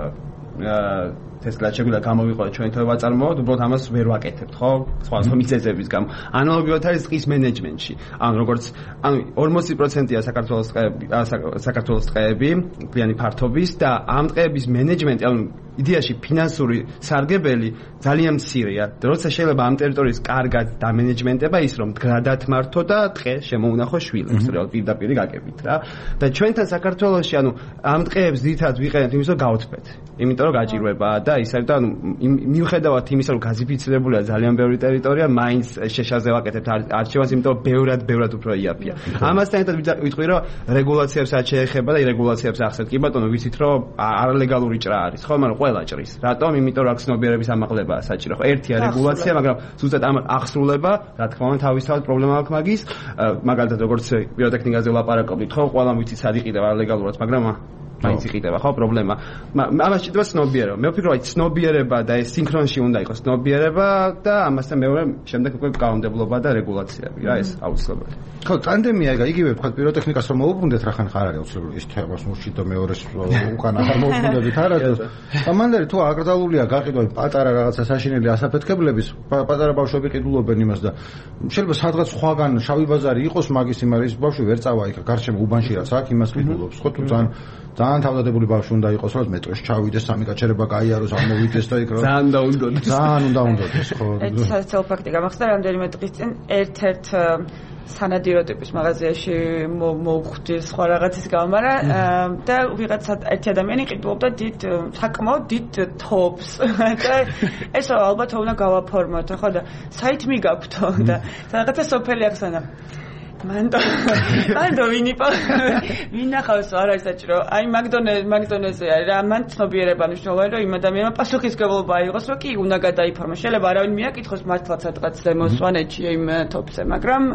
ეს გაჩეგულა გამოვიყო ჩვენ თვე ვაწარმოოთ, უბრალოდ ამას ვერ ვაკეთებთ, ხო? სხვადასხვა მიზეზების გამო. ანალოგიურად არის ტყის მენეჯმენტში. ანუ როგორც ანუ ორმოცი პროცენტია საქართველოს ტყეები, საქართველოს ტყეები, კლიანი ფართობის და ამ ტყეების მენეჯმენტი, ანუ იდეაში ფინანსური სარგებელი ძალიან მცირეა. როცა შეიძლება ამ ტერიტორიის კარგად დამენეჯმენტება ის რომ გადათმართო და ტყე შემოუნახო შვილებს, რეალ პირდაპირ გაკეთებით რა. და ჩვენთან საქართველოში ანუ ამ ტყეებს ძირითადად ვიყენებთ იმის რომ გავთბეთ. იმიტომ რომ გაჭირვება და ისე და ანუ მიუხედავად იმისა რომ გაზიფიცირებულია ძალიან ბევრი ტერიტორია, მაინც შეშაზე ვაკეთებთ არჩევას, იმიტომ რომ ბევრად ბევრად უფრო იაფია. ამასთან ერთად ვიტყვი რომ რეგულაციებს არ შეეხება და რეგულაციებს ახსენეთ. კი ბატონო, ვიცით რომ არალეგალური ჭრა არის, ხო, მაგრამ ყველა ჭრის. რატომ? იმიტომ რომ აქ ცნობიერების ამაღლებაა საჭირო. ხო, ერთია რეგულაცია, მაგრამ ზუსტად ამ აღსრულება, რა თქმა უნდა, თავისთავად პრობლემა აქვს მაგის. მაგალითად, როგორც პიროტექნიკაზე ვლაპარაკობთ, ხო, ყველამ ვიცით სად იყიდება არალეგალურად, მაგრამ მაინც იყიდება, ხო, პრობლემა. ამას ჭირდება ცნობიერება. მე ვფიქრობ, აი ცნობიერება და ეს სინქრონში უნდა იყოს ცნობიერება და ამასთან მეორე შემდეგ უკვე კანონმდებლობა და რეგულაციები, რა ეს აუცილებელი. ხო, ტანდემია ეგა, იგივე ვთქვათ, პიროტექნიკას რომ მოუბრუნდეთ, რახან ხარ არის აუცილებელი ის თემას მუში და მეორეს უკან აღარ მოუბრუნდებით არა და ამანდარი თუ აკრძალულია გაყიდვა პატარა რაღაცა საშინელი ასაფეთქებლების, პატარა ბავშვები ყიდულობენ იმას და შეიძლება სადღაც სხვაგან შავი ბაზარი იყოს მაგის იმარ ის ბავშვი ვერ წავა იქ გარშემო უბანში რაც აქვს იმას ყიდულობს, ხო, თუ ძალიან ძალიან თავდადებული ბავშვი უნდა იყოს, რომ მეტროში ჩავიდეს, სამი გაჩერება გაიაროს, ამოვიდეს და იქ რა. ძალიან და უნდოდეს. ძალიან უნდა უნდოდეს, ხო. ეს საერთო ფაქტი გამახსდა რამდენიმე დღის წინ ერთ-ერთ სანადირო ტიპის მაღაზიაში მოვხვდი სხვა რაღაცის გამო, მაგრამ და ვიღაცა ერთი ადამიანი ყიდულობდა დიდ საკმაოდ დიდ თობს და ეს ალბათ უნდა გავაფორმოთ, ხო და საით მიგაქვთო და რაღაცა სოფელი ახსენა. მანდო მანდო ვინიპო ვინახავს არ არის საჭირო აი მაგდონე მაგდონეზე არის რა მან ცნობიერება მნიშვნელოვანი რომ იმ ადამიანმა პასუხისმგებლობა აიღოს რომ კი უნდა გადაიფორმოს შეიძლება არავინ მიაკითხოს მართლაც სადღაც ზემოსვანეთში იმ თოფზე მაგრამ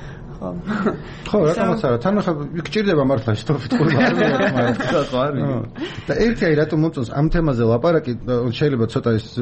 ხო რატომაც არა თან ახლა გჭირდება მართლა შეთხოვიტყური მაგრამ და ერთი აი რატომ მომწონს ამ თემაზე ლაპარაკი შეიძლება ცოტა ის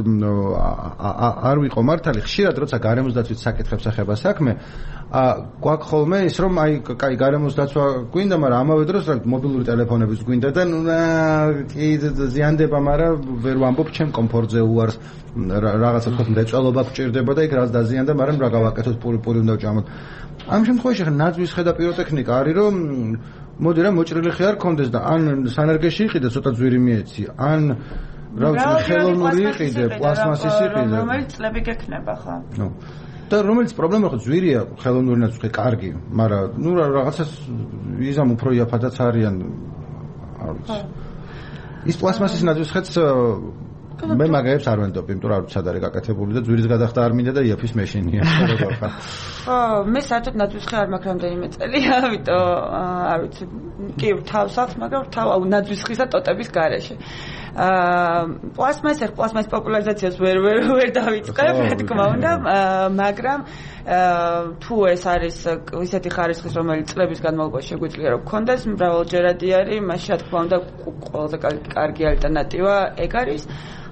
არ ვიყო მართალი ხშირად როცა გარემოს დაცვის საკითხებს ეხება საქმე ა გვაქვს ხოლმე ის რომ აი კაი გარემოს დაცვა გვინდა მაგრამ ამავე დროს რა მობილური ტელეფონებიც გვინდა და ნუ კი ზიანდება მაგრამ ვერ ვამბობ ჩემ კომფორტზე უარს რაღაცა თქოს მრეწველობა გჭირდება და იქ რაც დაზიანდა მაგრამ რა გავაკეთოთ პური პური უნდა ვჭამოთ ამ შემთხვევაში ხა ნაძვის ხედა პიროტექნიკა არის რომ მოდი რა მოჭრილი ხე არ კონდეს და ან სანერგეში იყიდე ცოტა ძვირი მიეცი ან რა ვიცი ხელოვნური იყიდე პლასმასის იყიდე რომელიც წლები გექნება ხო ნუ და რომელიც პრობლემა ხო ძვირია ხელოვნური ნაძვი კარგი მაგრამ ნუ რაღაცას იზამ უფრო იაფადაც არიან არ ვიცი ის პლასმასის ნაძვის ხეც მე მაგებს არ ვენდობ, იმიტომ რომ არ ვიცი სად არის გაკეთებული და ძვირის გადახდა არ მინდა და იაფის მეშინია. ხო, მე საერთოდ ნაძვის ხე არ მაქვს რამდენიმე წელია, ამიტომ არ ვიცი, კი თავს აქვს, მაგრამ თავ ნაძვის ხისა ტოტების გარეშე. აა პლასმასის პლასმასის პოპულარიზაციას ვერ ვერ ვერ დავიწყებ, რა თქმა უნდა, მაგრამ თუ ეს არის ისეთი ხარისხის, რომელიც წლების განმავლობაში შეგვიძლია რომ გქონდეს, მრავალჯერადი არის, მაშინ რა თქმა უნდა ყველაზე კარგი ალტერნატივა ეგ არის.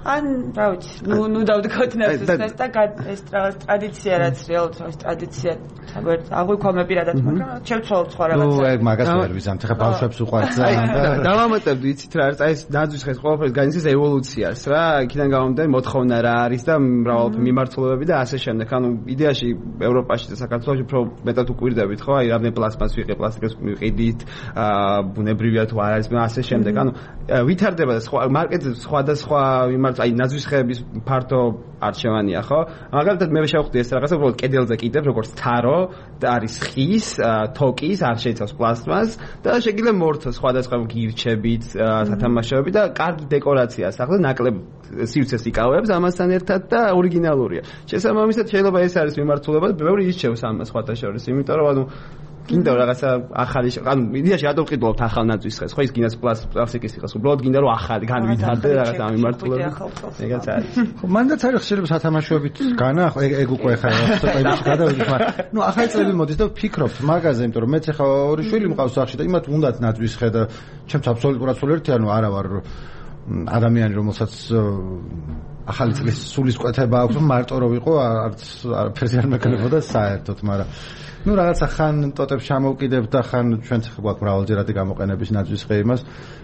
ან რა ვიცი, ნუ ნუ დავდგოთ ნაცისტებს და ეს ტრადიცია რაც რეალურად ეს ტრადიცია აღვიქვამები რადაც, მაგრამ შევცვალოთ სხვა რაღაცა. ნუ ეგ მაგას ვერ ვიზამთ, ხა ბავშვებს უყვართ ძალიან და დავამატებდი იცით რა არის, აი ეს ნაძვის ხეს ყველაფერს განიცდის ევოლუციას რა, იქიდან გამომდინარე მოთხოვნა რა არის და მრავალ მიმართულებები და ასე შემდეგ. ანუ იდეაში ევროპაში და საქართველოში უფრო მეტად უკვირდებით ხო, აი რამდენი პლასმას ვიყიდით, პლასტიკას ვიყიდით, აა ბუნებრივია თუ არ არის, ასე შემდეგ. ანუ ვითარდება სხვა მარკეტზე სხვადასხვა მიმართ, აი ნაძვის ხეების ფართო არჩევანია ხო? მაგალითად მე შევხვდი ეს რაღაცა უბრალოდ კედელზე კიდევ როგორც თარო და არის ხის, თოკის, არ შეიცავს პლასტმას და შეგიძლია მორთოს სხვადასხვა გირჩებით, სათამაშოები და კარგი დეკორაციაა ახლა ნაკლებ სივრცეს იკავებს ამასთან ერთად და ორიგინალურია. შესაბამისად შეიძლება ეს არის მიმართულება, ბევრი ისჩევს ამას სხვათა შორის, იმიტომ რომ ანუ გინდა რაღაცა ახალი, ანუ იდეაში რატომ ვყიდულობთ ახალ ნაძვის ხეს, ხო ის გინდა პლასტიკის ხეს, უბრალოდ გინდა რომ ახალი განვითარდე რაღაცა მიმართულებით. ეგაც არის. ხო, მანდაც არის შეიძლება სათამაშოებით განა, ეგ ეგ უკვე ხა ცოტა იმაში გადავიდეთ, მაგრამ ნუ ახალი წლები მოდის და ვფიქრობთ მაგაზე, იმიტომ რომ მეც ახლა ორი შვილი მყავს სახში და იმათ უნდათ ნაძვის ხე და ჩემს აბსოლუტურად სულ ერთი, ანუ არა ვარ ადამიანი, რომელსაც ახალი წლის სულისკვეთება აქვს, მარტო რომ ვიყო, არც არაფერზე არ მეკლებოდა საერთოდ, მაგრამ ну რაღაცა ხან ტოტებს ჩამოვკიდებთ და ხან ჩვენც გვაქვს მრავალჯერადი გამოყენების ნაძვის ხე იმას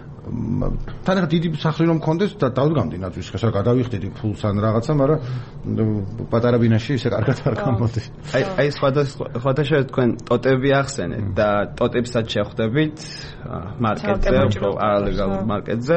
თან ახლა დიდი სახლი რომ მქონდეს და დავდგამდი ნაძვის ხეს რა გადავიხდიდი ფულს ან რაღაცა, მაგრამ პატარა ბინაში ისე კარგად არ გამოდის. აი აი სხვადასხვა თქვენ ტოტები ახსენეთ და ტოტებსაც შეხვდებით მარკეტზე, უფრო არალეგალურ მარკეტზე.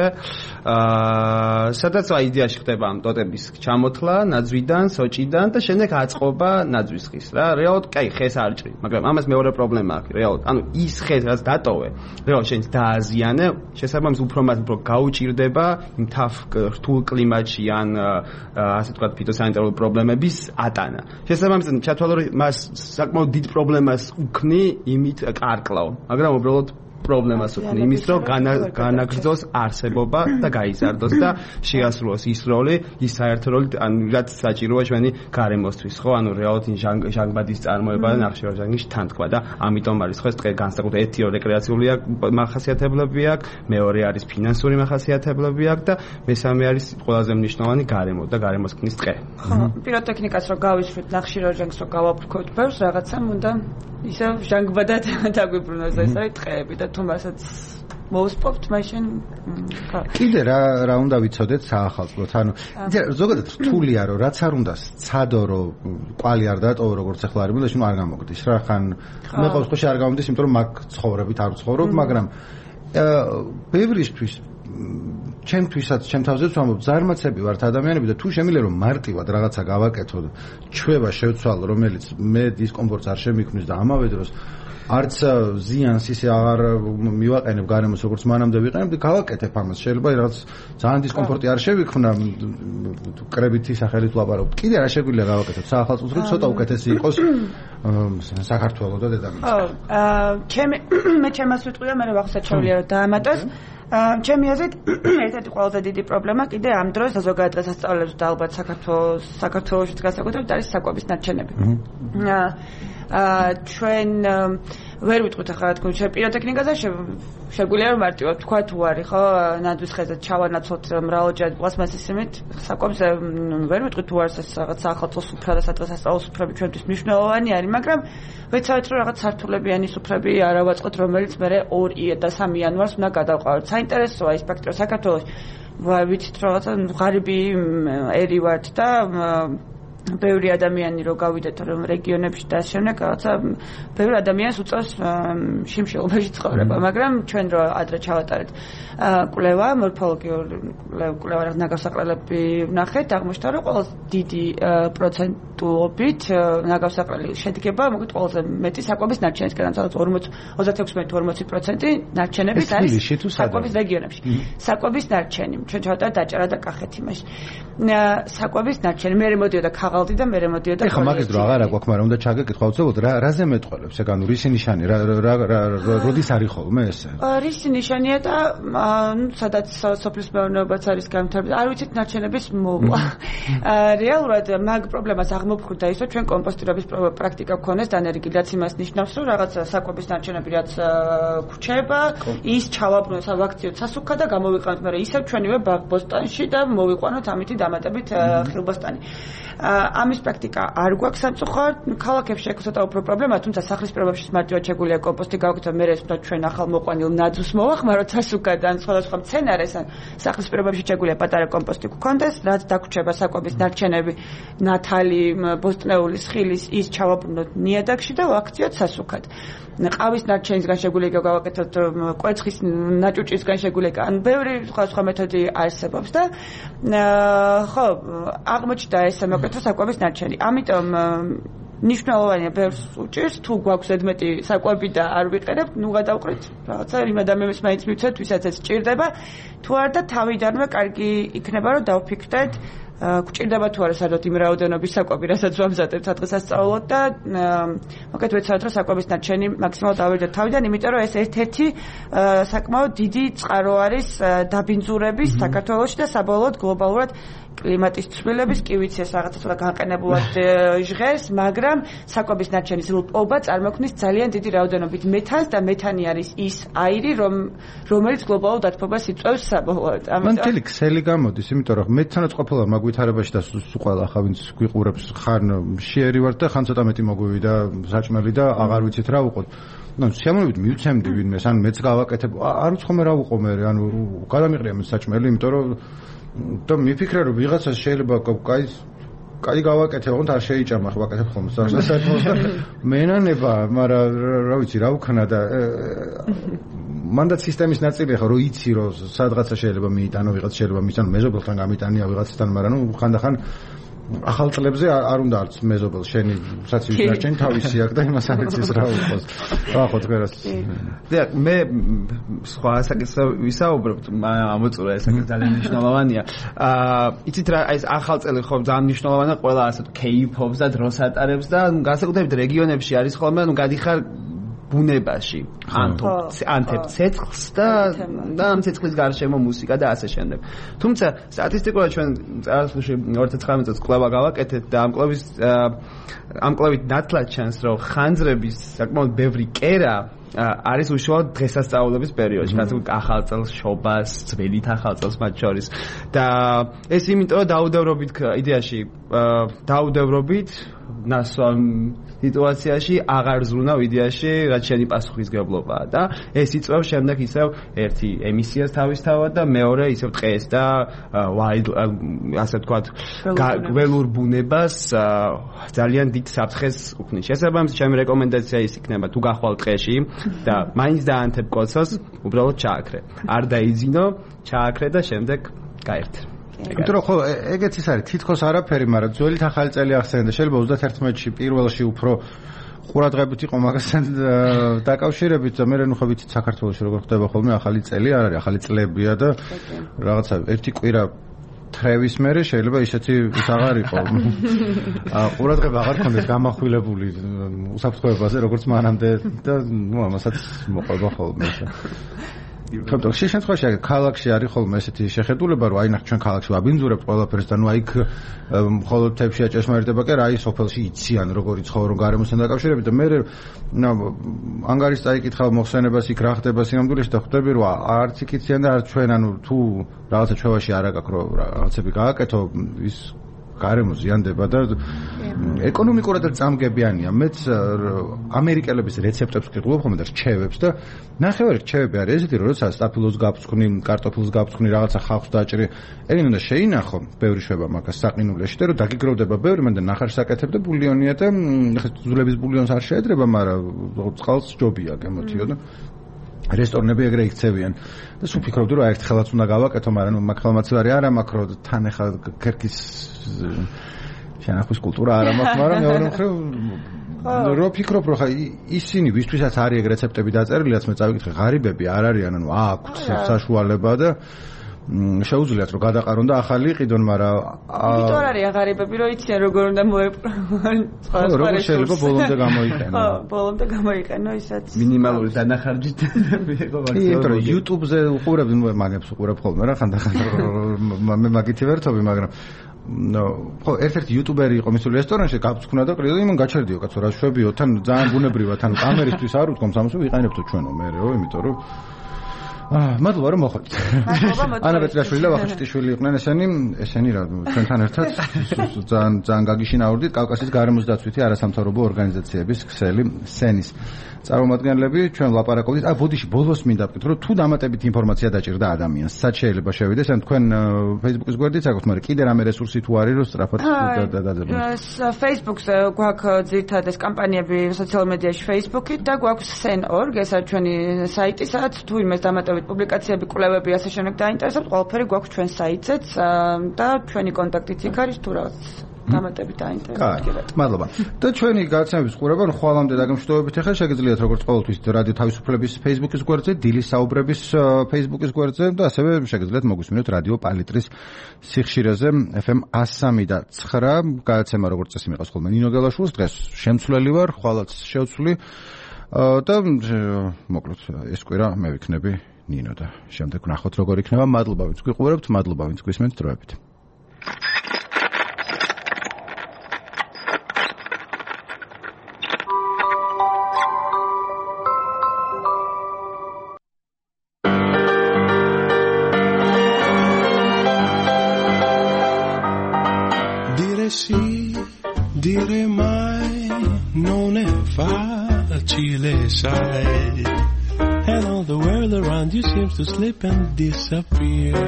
აა სადაც აი იდეაში ხდება ამ ტოტების ჩამოთლა ნაძვიდან, სოჭიდან და შემდეგ აწყობა ნაძვის ხის რა. რეალურად კაი ხეს არ ჭრი, მაგრამ ამას მეორე პრობლემა აქვს რეალურად. ანუ ის ხე რაც დატოვე, რეალურად შენ დააზიანე, შესაბამისად უფრო მას უფრო გაუჭირდება იმ თაფ რთულ კლიმატში ან ასე ვთქვათ ფიტოსანიტარული პრობლემების ატანა. შესაბამისად ჩათვალე რომ მას საკმაოდ დიდ პრობლემას უქმნი იმით კარკლავ, მაგრამ უბრალოდ პრობლემას უქმნი იმის რომ განაგრძოს არსებობა და გაიზარდოს და შეასრულოს ის როლი, ის საერთო როლი, ანუ რაც საჭიროა ჩვენი გარემოსთვის, ხო? ანუ რეალურად ჟანგბადის წარმოება და ნახშირორჟანგის თანთქვა და ამიტომ არის ხო ეს დღე განსაკუთრებით ერთი რეკრეაციული მახასიათებლები აქვს, მეორე არის ფინანსური მახასიათებლები აქვს და მესამე არის ყველაზე მნიშვნელოვანი გარემო და გარემოს ქმნის დღე. ხო, პიროტექნიკას რო გავიშვით, ნახშირორჟანგს რო გავაფრქვევთ ბევრს, რაღაცა უნდა ისე ჟანგბადად დაგვიბრუნოს ეს არის დღეები და თუ მასაც მოусპობთ მაშინ კიდე რა რა უნდა ვიცოდეთ საახალწლოდ, ანუ ზოგადად რთულია რომ რაც არ უნდა სცადო რომ კვალი არ დატოვო როგორც ახლა არის, მოდაში არ გამოგდის რა, ხან მე ყოველ შემთხვევაში არ გამომდის, იმიტომ რომ მაგ ცხოვრებით არ ვცხოვრობ, მაგრამ ბევრისთვის ჩემთვისაც ჩემ თავზეც ვამბობ, ზარმაცები ვართ ადამიანები და თუ შემიძლია რომ მარტივად რაღაცა გავაკეთო და ჩვევა შევცვალო, რომელიც მე დისკომფორტს არ შემიქმნის და ამავე დროს არც ზიანს ისე აღარ მივაყენებ გარემოს როგორც მანამდე ვიყენებ და გავაკეთებ ამას. შეიძლება რაღაც ძალიან დისკომფორტი არ შევიქმნა კრებითი სახელით ვლაპარაკობ. კიდე რა შეგვიძლია გავაკეთოთ საახალწლოდ, რომ ცოტა უკეთესი იყოს საქართველოს და დედამიწა. ხო, ჩემი მე ჩემას ვიტყვია, მე ვახსოვს შეუძლია რომ დაამატოს. ჩემი აზრით ერთ-ერთი ყველაზე დიდი პრობლემა კიდე ამ დროს ზოგადად დღესასწაულებს და ალბათ საქართველოს საქართველოშიც განსაკუთრებით არის საკვების ნარჩენები. აა ჩვენ ვერ ვიტყვით ახლა რა თქმა უნდა პიროტექნიკაზე შეგვიძლია რომ მარტივად თქვა თუ არის ხო ნაძვის ხეზე ჩავანაცვლოთ მრავალჯერ პლასმასის იმით საკვებს ვერ ვიტყვით თუ არის ეს რაღაც ახალწლო სუფრა და სადღესასწაულო სუფრები ჩვენთვის მნიშვნელოვანი არის, მაგრამ ვეცადეთ რომ რაღაც სართულებიანი სუფრები არ ავაწყოთ, რომელიც მე ორი და სამი იანვარს უნდა გადავყავოთ. საინტერესოა ის ფაქტი რომ საქართველოს ვიცით რაღაცა ღარიბი ერი ვართ და ბევრი ადამიანი რო გავიდეთ რომ რეგიონებში და შემდეგ რაღაცა ბევრი ადამიანს უწევს შიმშილობაში ცხოვრება, მაგრამ ჩვენ რო ადრე ჩავატარეთ კვლევა, მორფოლოგიური კვლევა ნაგავსაყრელები ვნახეთ, აღმოჩნდა რომ ყველაზე დიდი პროცენტულობით ნაგავსაყრელი შედგება მოგეთ ყველაზე მეტი საკვების ნარჩენისგან, სადაც ოცდაექვსი ორმოცი პროცენტი ნარჩენებით არის საკვების რეგიონებში. საკვების ნარჩენი ჩვენ ჩავატარეთ დაჭერა და კახეთი მაშინ. საკვების ნარჩენი მე მოდიოდა აღალდი და მე მოდიოდა. ეხლა მაგის დრო აღარა გვაქვს, მაგრამ უნდა ჩაგეკითხვა უცებოდ რა რაზე მეტყოლებს, ეგ ანუ რისი ნიშანი, რა რა როდის არის ხოლმე ესე? რისი ნიშანია და ну სადაც სოფლის მეურნეობაც არის განვითარებული. არ ვიცით ნარჩენების მოვლა. რეალურად მაგ პრობლემას აღმოფხვრდა ის, რომ ჩვენ კომპოსტირების პრაქტიკა გქონდეს დანერგილაც იმას ნიშნავს, რომ რაღაც საკვების ნარჩენები რაც გვჩება, ის ჩავაბრუნოთ ავაქციოთ სასუქა და გამოვიყენოთ, მაგრამ ისევ ჩვენივე ბოსტანში და მოვიყვანოთ ამითი დამატებით ხილბოსტანი. ამის პრაქტიკა არ გვაქვს სამწუხაროდ, ქალაქებში აქვს ცოტა უფრო პრობლემა, თუმცა სახლის პირობებში მარტივად შეგვიძლია კომპოსტი გავაკეთოთ, მე ეს ჩვენ ახალ მოყვანილ ნაძვს მოვახმაროთ სასუქადან, სხვადასხვა მცენარეს ან სახლის პირობებში შეგვიძლია პატარა კომპოსტი გქონდეს, რაც დაგვრჩება საკვების ნარჩენები, ნათალი, ბოსტნეულის, ხილის, ის ჩავაბრუნოთ ნიადაგში და ვაქციოთ სასუქად. ყავის ნარჩენისგან შეგვიძლია გავაკეთოთ, კვერცხის ნაჭუჭისგან შეგვიძლია, ან ბევრი სხვადასხვა მეთოდი არსებობს და ხო, აღმოჩნდა ეს მოკეთო საკვების ნარჩენი. ამიტომ ნიშნულოვანია ბევრს უჭირს, თუ გვაქვს ზედმეტი საკვები და არ ვიყენებთ, ნუ გადავყრით რაღაცა იმ ადამიანებს მაინც მივცეთ, ვისაც ეს სჭირდება, თუ არ და თავიდანვე კარგი იქნება, რომ დავფიქრდეთ გვჭირდება თუ არა სადოთ იმ რაოდენობის საკვები, რასაც ვამზადებთ დღესასწაულოდ და მოკეთ ვეცადოთ, რომ საკვების ნარჩენი მაქსიმალურად ავერდეთ თავიდან, იმიტომ რომ ეს ერთ-ერთი საკმაოდ დიდი წყარო არის დაბინძურების საქართველოში და საბოლოოდ გლობალურად კლიმატის ცვლილების კი ვიცი ეს რაღაცა ცოტა განყენებულად ჟღერს, მაგრამ საკვების ნარჩენის ლპობა წარმოქმნის ძალიან დიდი რაოდენობით მეთანს და მეთანი არის ის აირი, რომ რომელიც გლობალურ დათბობას იწვევს საბოლოოდ. ამიტომ მთელი ქსელი გამოდის, იმიტომ რომ მეცანაც ყოფილა მაგვითარებაში და სულ ყველა ხა ვინც გვიყურებს ხან შეერი ვართ და ხან ცოტა მეტი მოგვივიდა საჭმელი და აღარ ვიცით რა ვუყოთ. ну შემოვიდ მივცემდი ვინმეს, ან მეც გავაკეთებ, არ უცხომე რა ვუყო მე, ანუ გადამიყრია მე საჭმელი, იმიტომ რომ და მიფიქრე რომ ვიღაცას შეიძლება კაი კაი გავაკეთე, თუმცა არ შეიჭამა ხო ვაკეთებ ხოლმე საერთოდ და მენანება, მაგრამ რა ვიცი რა ვქნა და მანდაც სისტემის ნაწილია ხო, რომ იცი რომ სადღაცა შეიძლება მიიტანო, ვიღაც შეიძლება მიიტანო, მეზობელთან გამიტანია ვიღაცთან, მაგრამ ნუ ხანდახან ახალ წლებზე არ უნდა არც მეზობელს შენი საცივი ნარჩენი თავისი აქვს და იმას არ იცის რა უყოს. ახლა თქვენას. დიახ, მე სხვა საკითხზე ვისაუბრებ, ამოწურა ეს საკითხი ძალიან მნიშვნელოვანია. აა იცით რა, ეს ახალ წელი ხო ძალიან მნიშვნელოვანია, ყველა ასე კეიფობს და დროს ატარებს და განსაკუთრებით რეგიონებში არის ხოლმე, ნუ გადიხარ ბუნებაში, ანთებ ცეცხლს და და ამ ცეცხლის გარშემო მუსიკა და ასე შემდეგ. თუმცა სტატისტიკურად ჩვენ წარსულში ორი ათი ცხრამეტ წელს კვლევა გავაკეთეთ და ამ კვლევის ამ კვლევით ნათლად ჩანს, რომ ხანძრების საკმაოდ ბევრი კერა არის უშუალოდ დღესასწაულების პერიოდში, განსაკუთრებით ახალ წელს, შობას, ძველით ახალ წელს მათ შორის. და ეს იმიტომ რომ დაუდევრობით იდეაში დაუდევრობით ნასვამ სიტუაციაში აღარ ზრუნავ იდეაში, რაც შენი პასუხისგებლობაა და ეს იწვევს შემდეგ ისევ ერთი ემისიას თავისთავად და მეორე ისევ ტყეს და wild ასე ვთქვათ გველურ ბუნებას ძალიან დიდ საფრთხეს უქმნის. შესაბამისად, ჩემი რეკომენდაცია ის იქნება, თუ გახვალ ტყეში და მაინც დაანთებ კოცოს, უბრალოდ ჩააქრე. არ დაიძინო, ჩააქრე და შემდეგ გაერთე. იმიტომ რომ ხო ეგეც ის არის თითქოს არაფერი, მაგრამ ძველით ახალი წელი ახსენდა, შეიძლება ოცდაერთმეტში პირველში უფრო ყურადღებით იყო მაგასთან დაკავშირებით და მე ნუ ხო ვიცით საქართველოში როგორ ხდება ხოლმე ახალი წელი, არ არის ახალი წლებია და რაღაცა ერთი კვირა თრევის მერე შეიძლება ისეთი ის აღარ იყო. ყურადღება აღარ ქონდეს გამახვილებული უსაფრთხოებაზე როგორც მანამდე და ნუ ამასაც მოყვება ხოლმე. თუმცა შემთხვევაში ქალაქში არის ხოლმე ესეთი შეხედულება, რომ აი ნახ ჩვენ ქალაქში ვაბინძურებთ ყველაფერს და ნუ აი მხოლოდ თებშია ჭეშმარიტება კი რა, აი სოფელში იციან როგორი ცხოვრობენ გარემოსთან დაკავშირებით და მე ანგარის წაიკითხავ მოხსენებას იქ რა ხდება სინამდვილეში და ხვდები რომ არც იქ იციან და არც ჩვენ, ანუ თუ რაღაცა ჩვევაში არ აკაკ რომ რაღაცები გააკეთო ის გარემო ზიანდება და ეკონომიკურად წამგებიანია. მეც ამერიკელების რეცეპტებს ვიყურებ ხოლმე და რჩევებს და ნახევარი რჩევები არის ესეთი, რომ როცა სტაფილოს გაფრთხვნი, კარტოფილს გაფრთხვნი, რაღაცა ხალხს დაჭრი, ეგენ უნდა შეინახო, ბევრი შვება მაგას საყინულეში და რომ დაგიგროვდება ბევრი, მანდ ნახარს აკეთებ და ბულიონია და ხა ძვლების ბულიონს არ შეედრება, მაგრამ წყალს ჯობია გემოთიო და რესტორნები ეგრე იქცევიან და სულ ფიქრობდი რომ ერთხელაც უნდა გავაკეთო, მაგრამ ნუ მაგ ხელმაცვარი არა მაქვს, რომ თან ახლა ქერქის შენახვის კულტურა არა მაქვს, მაგრამ მეორე მხრივ რო ფიქრობ რომ ხა ისინი ვისთვისაც არის ეგ რეცეპტები დაწერილი, რაც მე წავიკითხე, ღარიბები არ არიან, ანუ აქვთ საშუალება და შეუძლიათ რომ გადაყარონ და ახალი იყიდონ, მაგრამ იმიტომ არის აღარებები, რომ იციან როგორ უნდა მოეპყრონ სხვა სხვა როგორ შეიძლება ბოლომდე გამოიყენო. ხო, ბოლომდე გამოიყენო ისაც. მინიმალური დანახარჯით მიიღო მაქსიმუმი. იმიტომ რომ YouTube-ზე უყურებ, ნუ მაგებს უყურებ ხოლმე რა, ხანდახან მე მაგითი ვერთობი, მაგრამ ნო, ხო, ერთ-ერთი იუტუბერი იყო მისული რესტორანში, გაფრთხნა და ყრიდა, იმან გაჩერდიო კაცო, რა შვებიო, თან ძალიან ბუნებრივად, თან კამერისთვის არ უთქვამს ამას, ვიყენებთო ჩვენო მერეო, იმიტომ რომ აა, მადლობა რომ მოხვდით. ანა პეტრაშვილი და ვახაშტიშვილი იყვნენ ესენი, ესენი რა, ჩვენთან ერთად ძალიან ძალიან გაგიშინაურდით კავკასიის გარემოს დაცვითი არასამთავრობო ორგანიზაციების ქსელი სენის წარმომადგენლები, ჩვენ ვლაპარაკობდით. აა, ბოდიში ბოლოს მინდა ვკითხო, რომ თუ დამატებით ინფორმაცია დაჭირდა ადამიანს, სად შეიძლება შევიდეს, ან თქვენ Facebook-ის გვერდით აქვს, მაგრამ კიდე რამე რესურსი თუ არის, რომ სწრაფად დაძებნოთ. Facebook-ზე გვაქვს ძირითადად ეს კამპანიები სოციალურ მედიაში Facebook-ით და გვაქვს სენ 닷 ორგ, ეს არის ჩვენი საიტი, სადაც თუ იმეს დამატებით პუბლიკაციები, კვლევები ასე შემდეგ დაინტერესებთ, ყველაფერი გვაქვს ჩვენ საიტზეც და ჩვენი კონტაქტიც იქ არის თუ რაღაც დამატებით დაინტერესებთ. მადლობა. და ჩვენი გადაცემების ყურება ხვალამდე დაგემშვიდობებით. ახლა შეგიძლიათ როგორც ყოველთვის რადიო თავისუფლების Facebook-ის გვერდზე, დილის საუბრების Facebook-ის გვერდზე და ასევე შეგიძლიათ მოგვისმინოთ რადიო პალიტრის სიხშირეზე эф эм one oh three და nine გადაცემა როგორც წესი მიყავს ხოლმე ნინო გელაშვილს. დღეს შემცვლელი ვარ, ხვალაც შევცვლი და მოკლედ ეს კვირა მე ვიქნები ნინო და შემდეგ ვნახოთ როგორ იქნება. მადლობა ვინც გვიყურებთ, მადლობა ვინც გვისმენთ დროებით. Dire sì, dire mai non è facile, sai. And all the world around you seems to slip and disappear.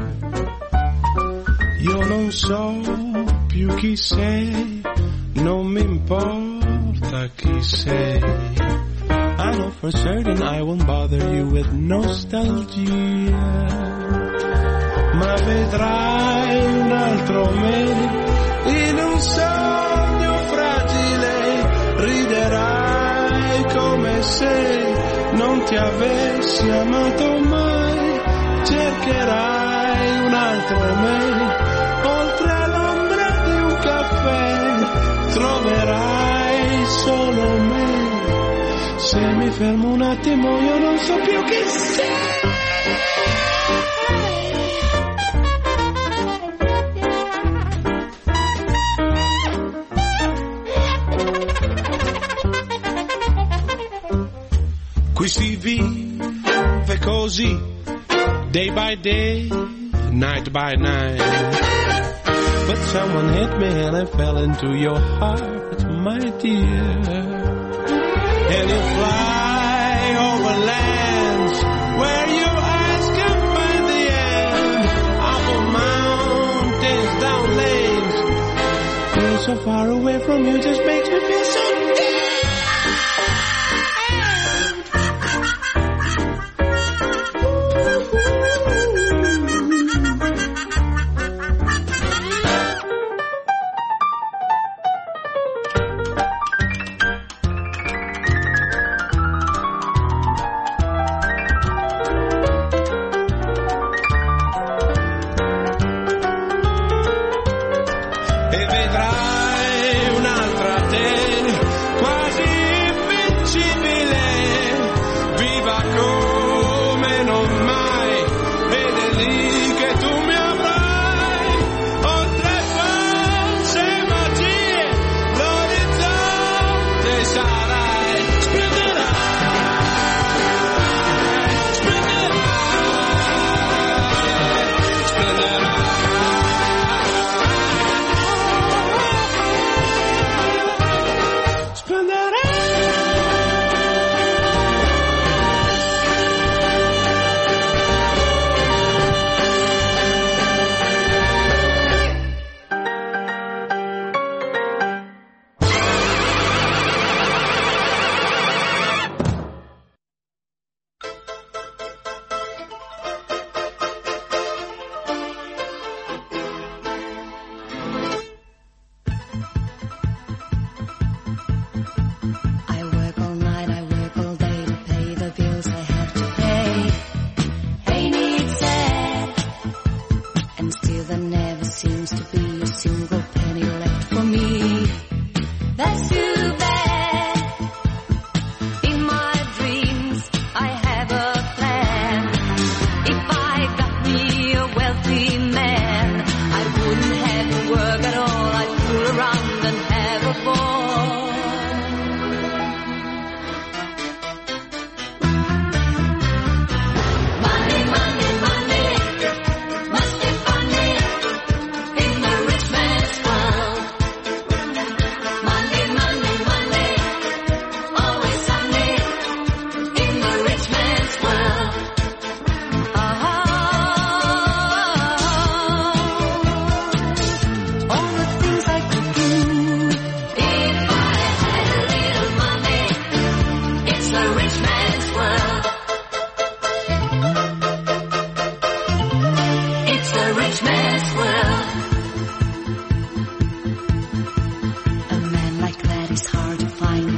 Io non so più chi sei, non mi importa chi sei. I know for certain I won't bother you with nostalgia. Ma vedrai un altro me in un sogno fragile, riderai come se non ti avessi amato mai, cercherai un altro me, oltre all'ombra di un caffè, troverai solo me, se mi fermo un attimo io non so più chi sei. Qui si vive così, day by day, night by night. But someone hit me and I fell into your heart, my dear. And you fly over lands where your eyes can find the end. Up on mountains, down lanes. Being so far away from you just makes me feel so dead.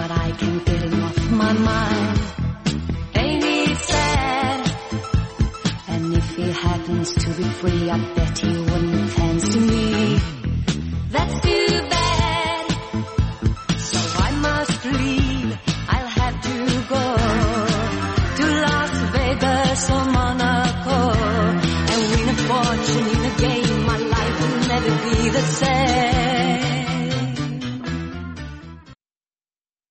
but I can't get him off my mind. Ain't he sad? And if he happens to be free, I bet he wouldn't fancy me. That's too bad, so I must leave.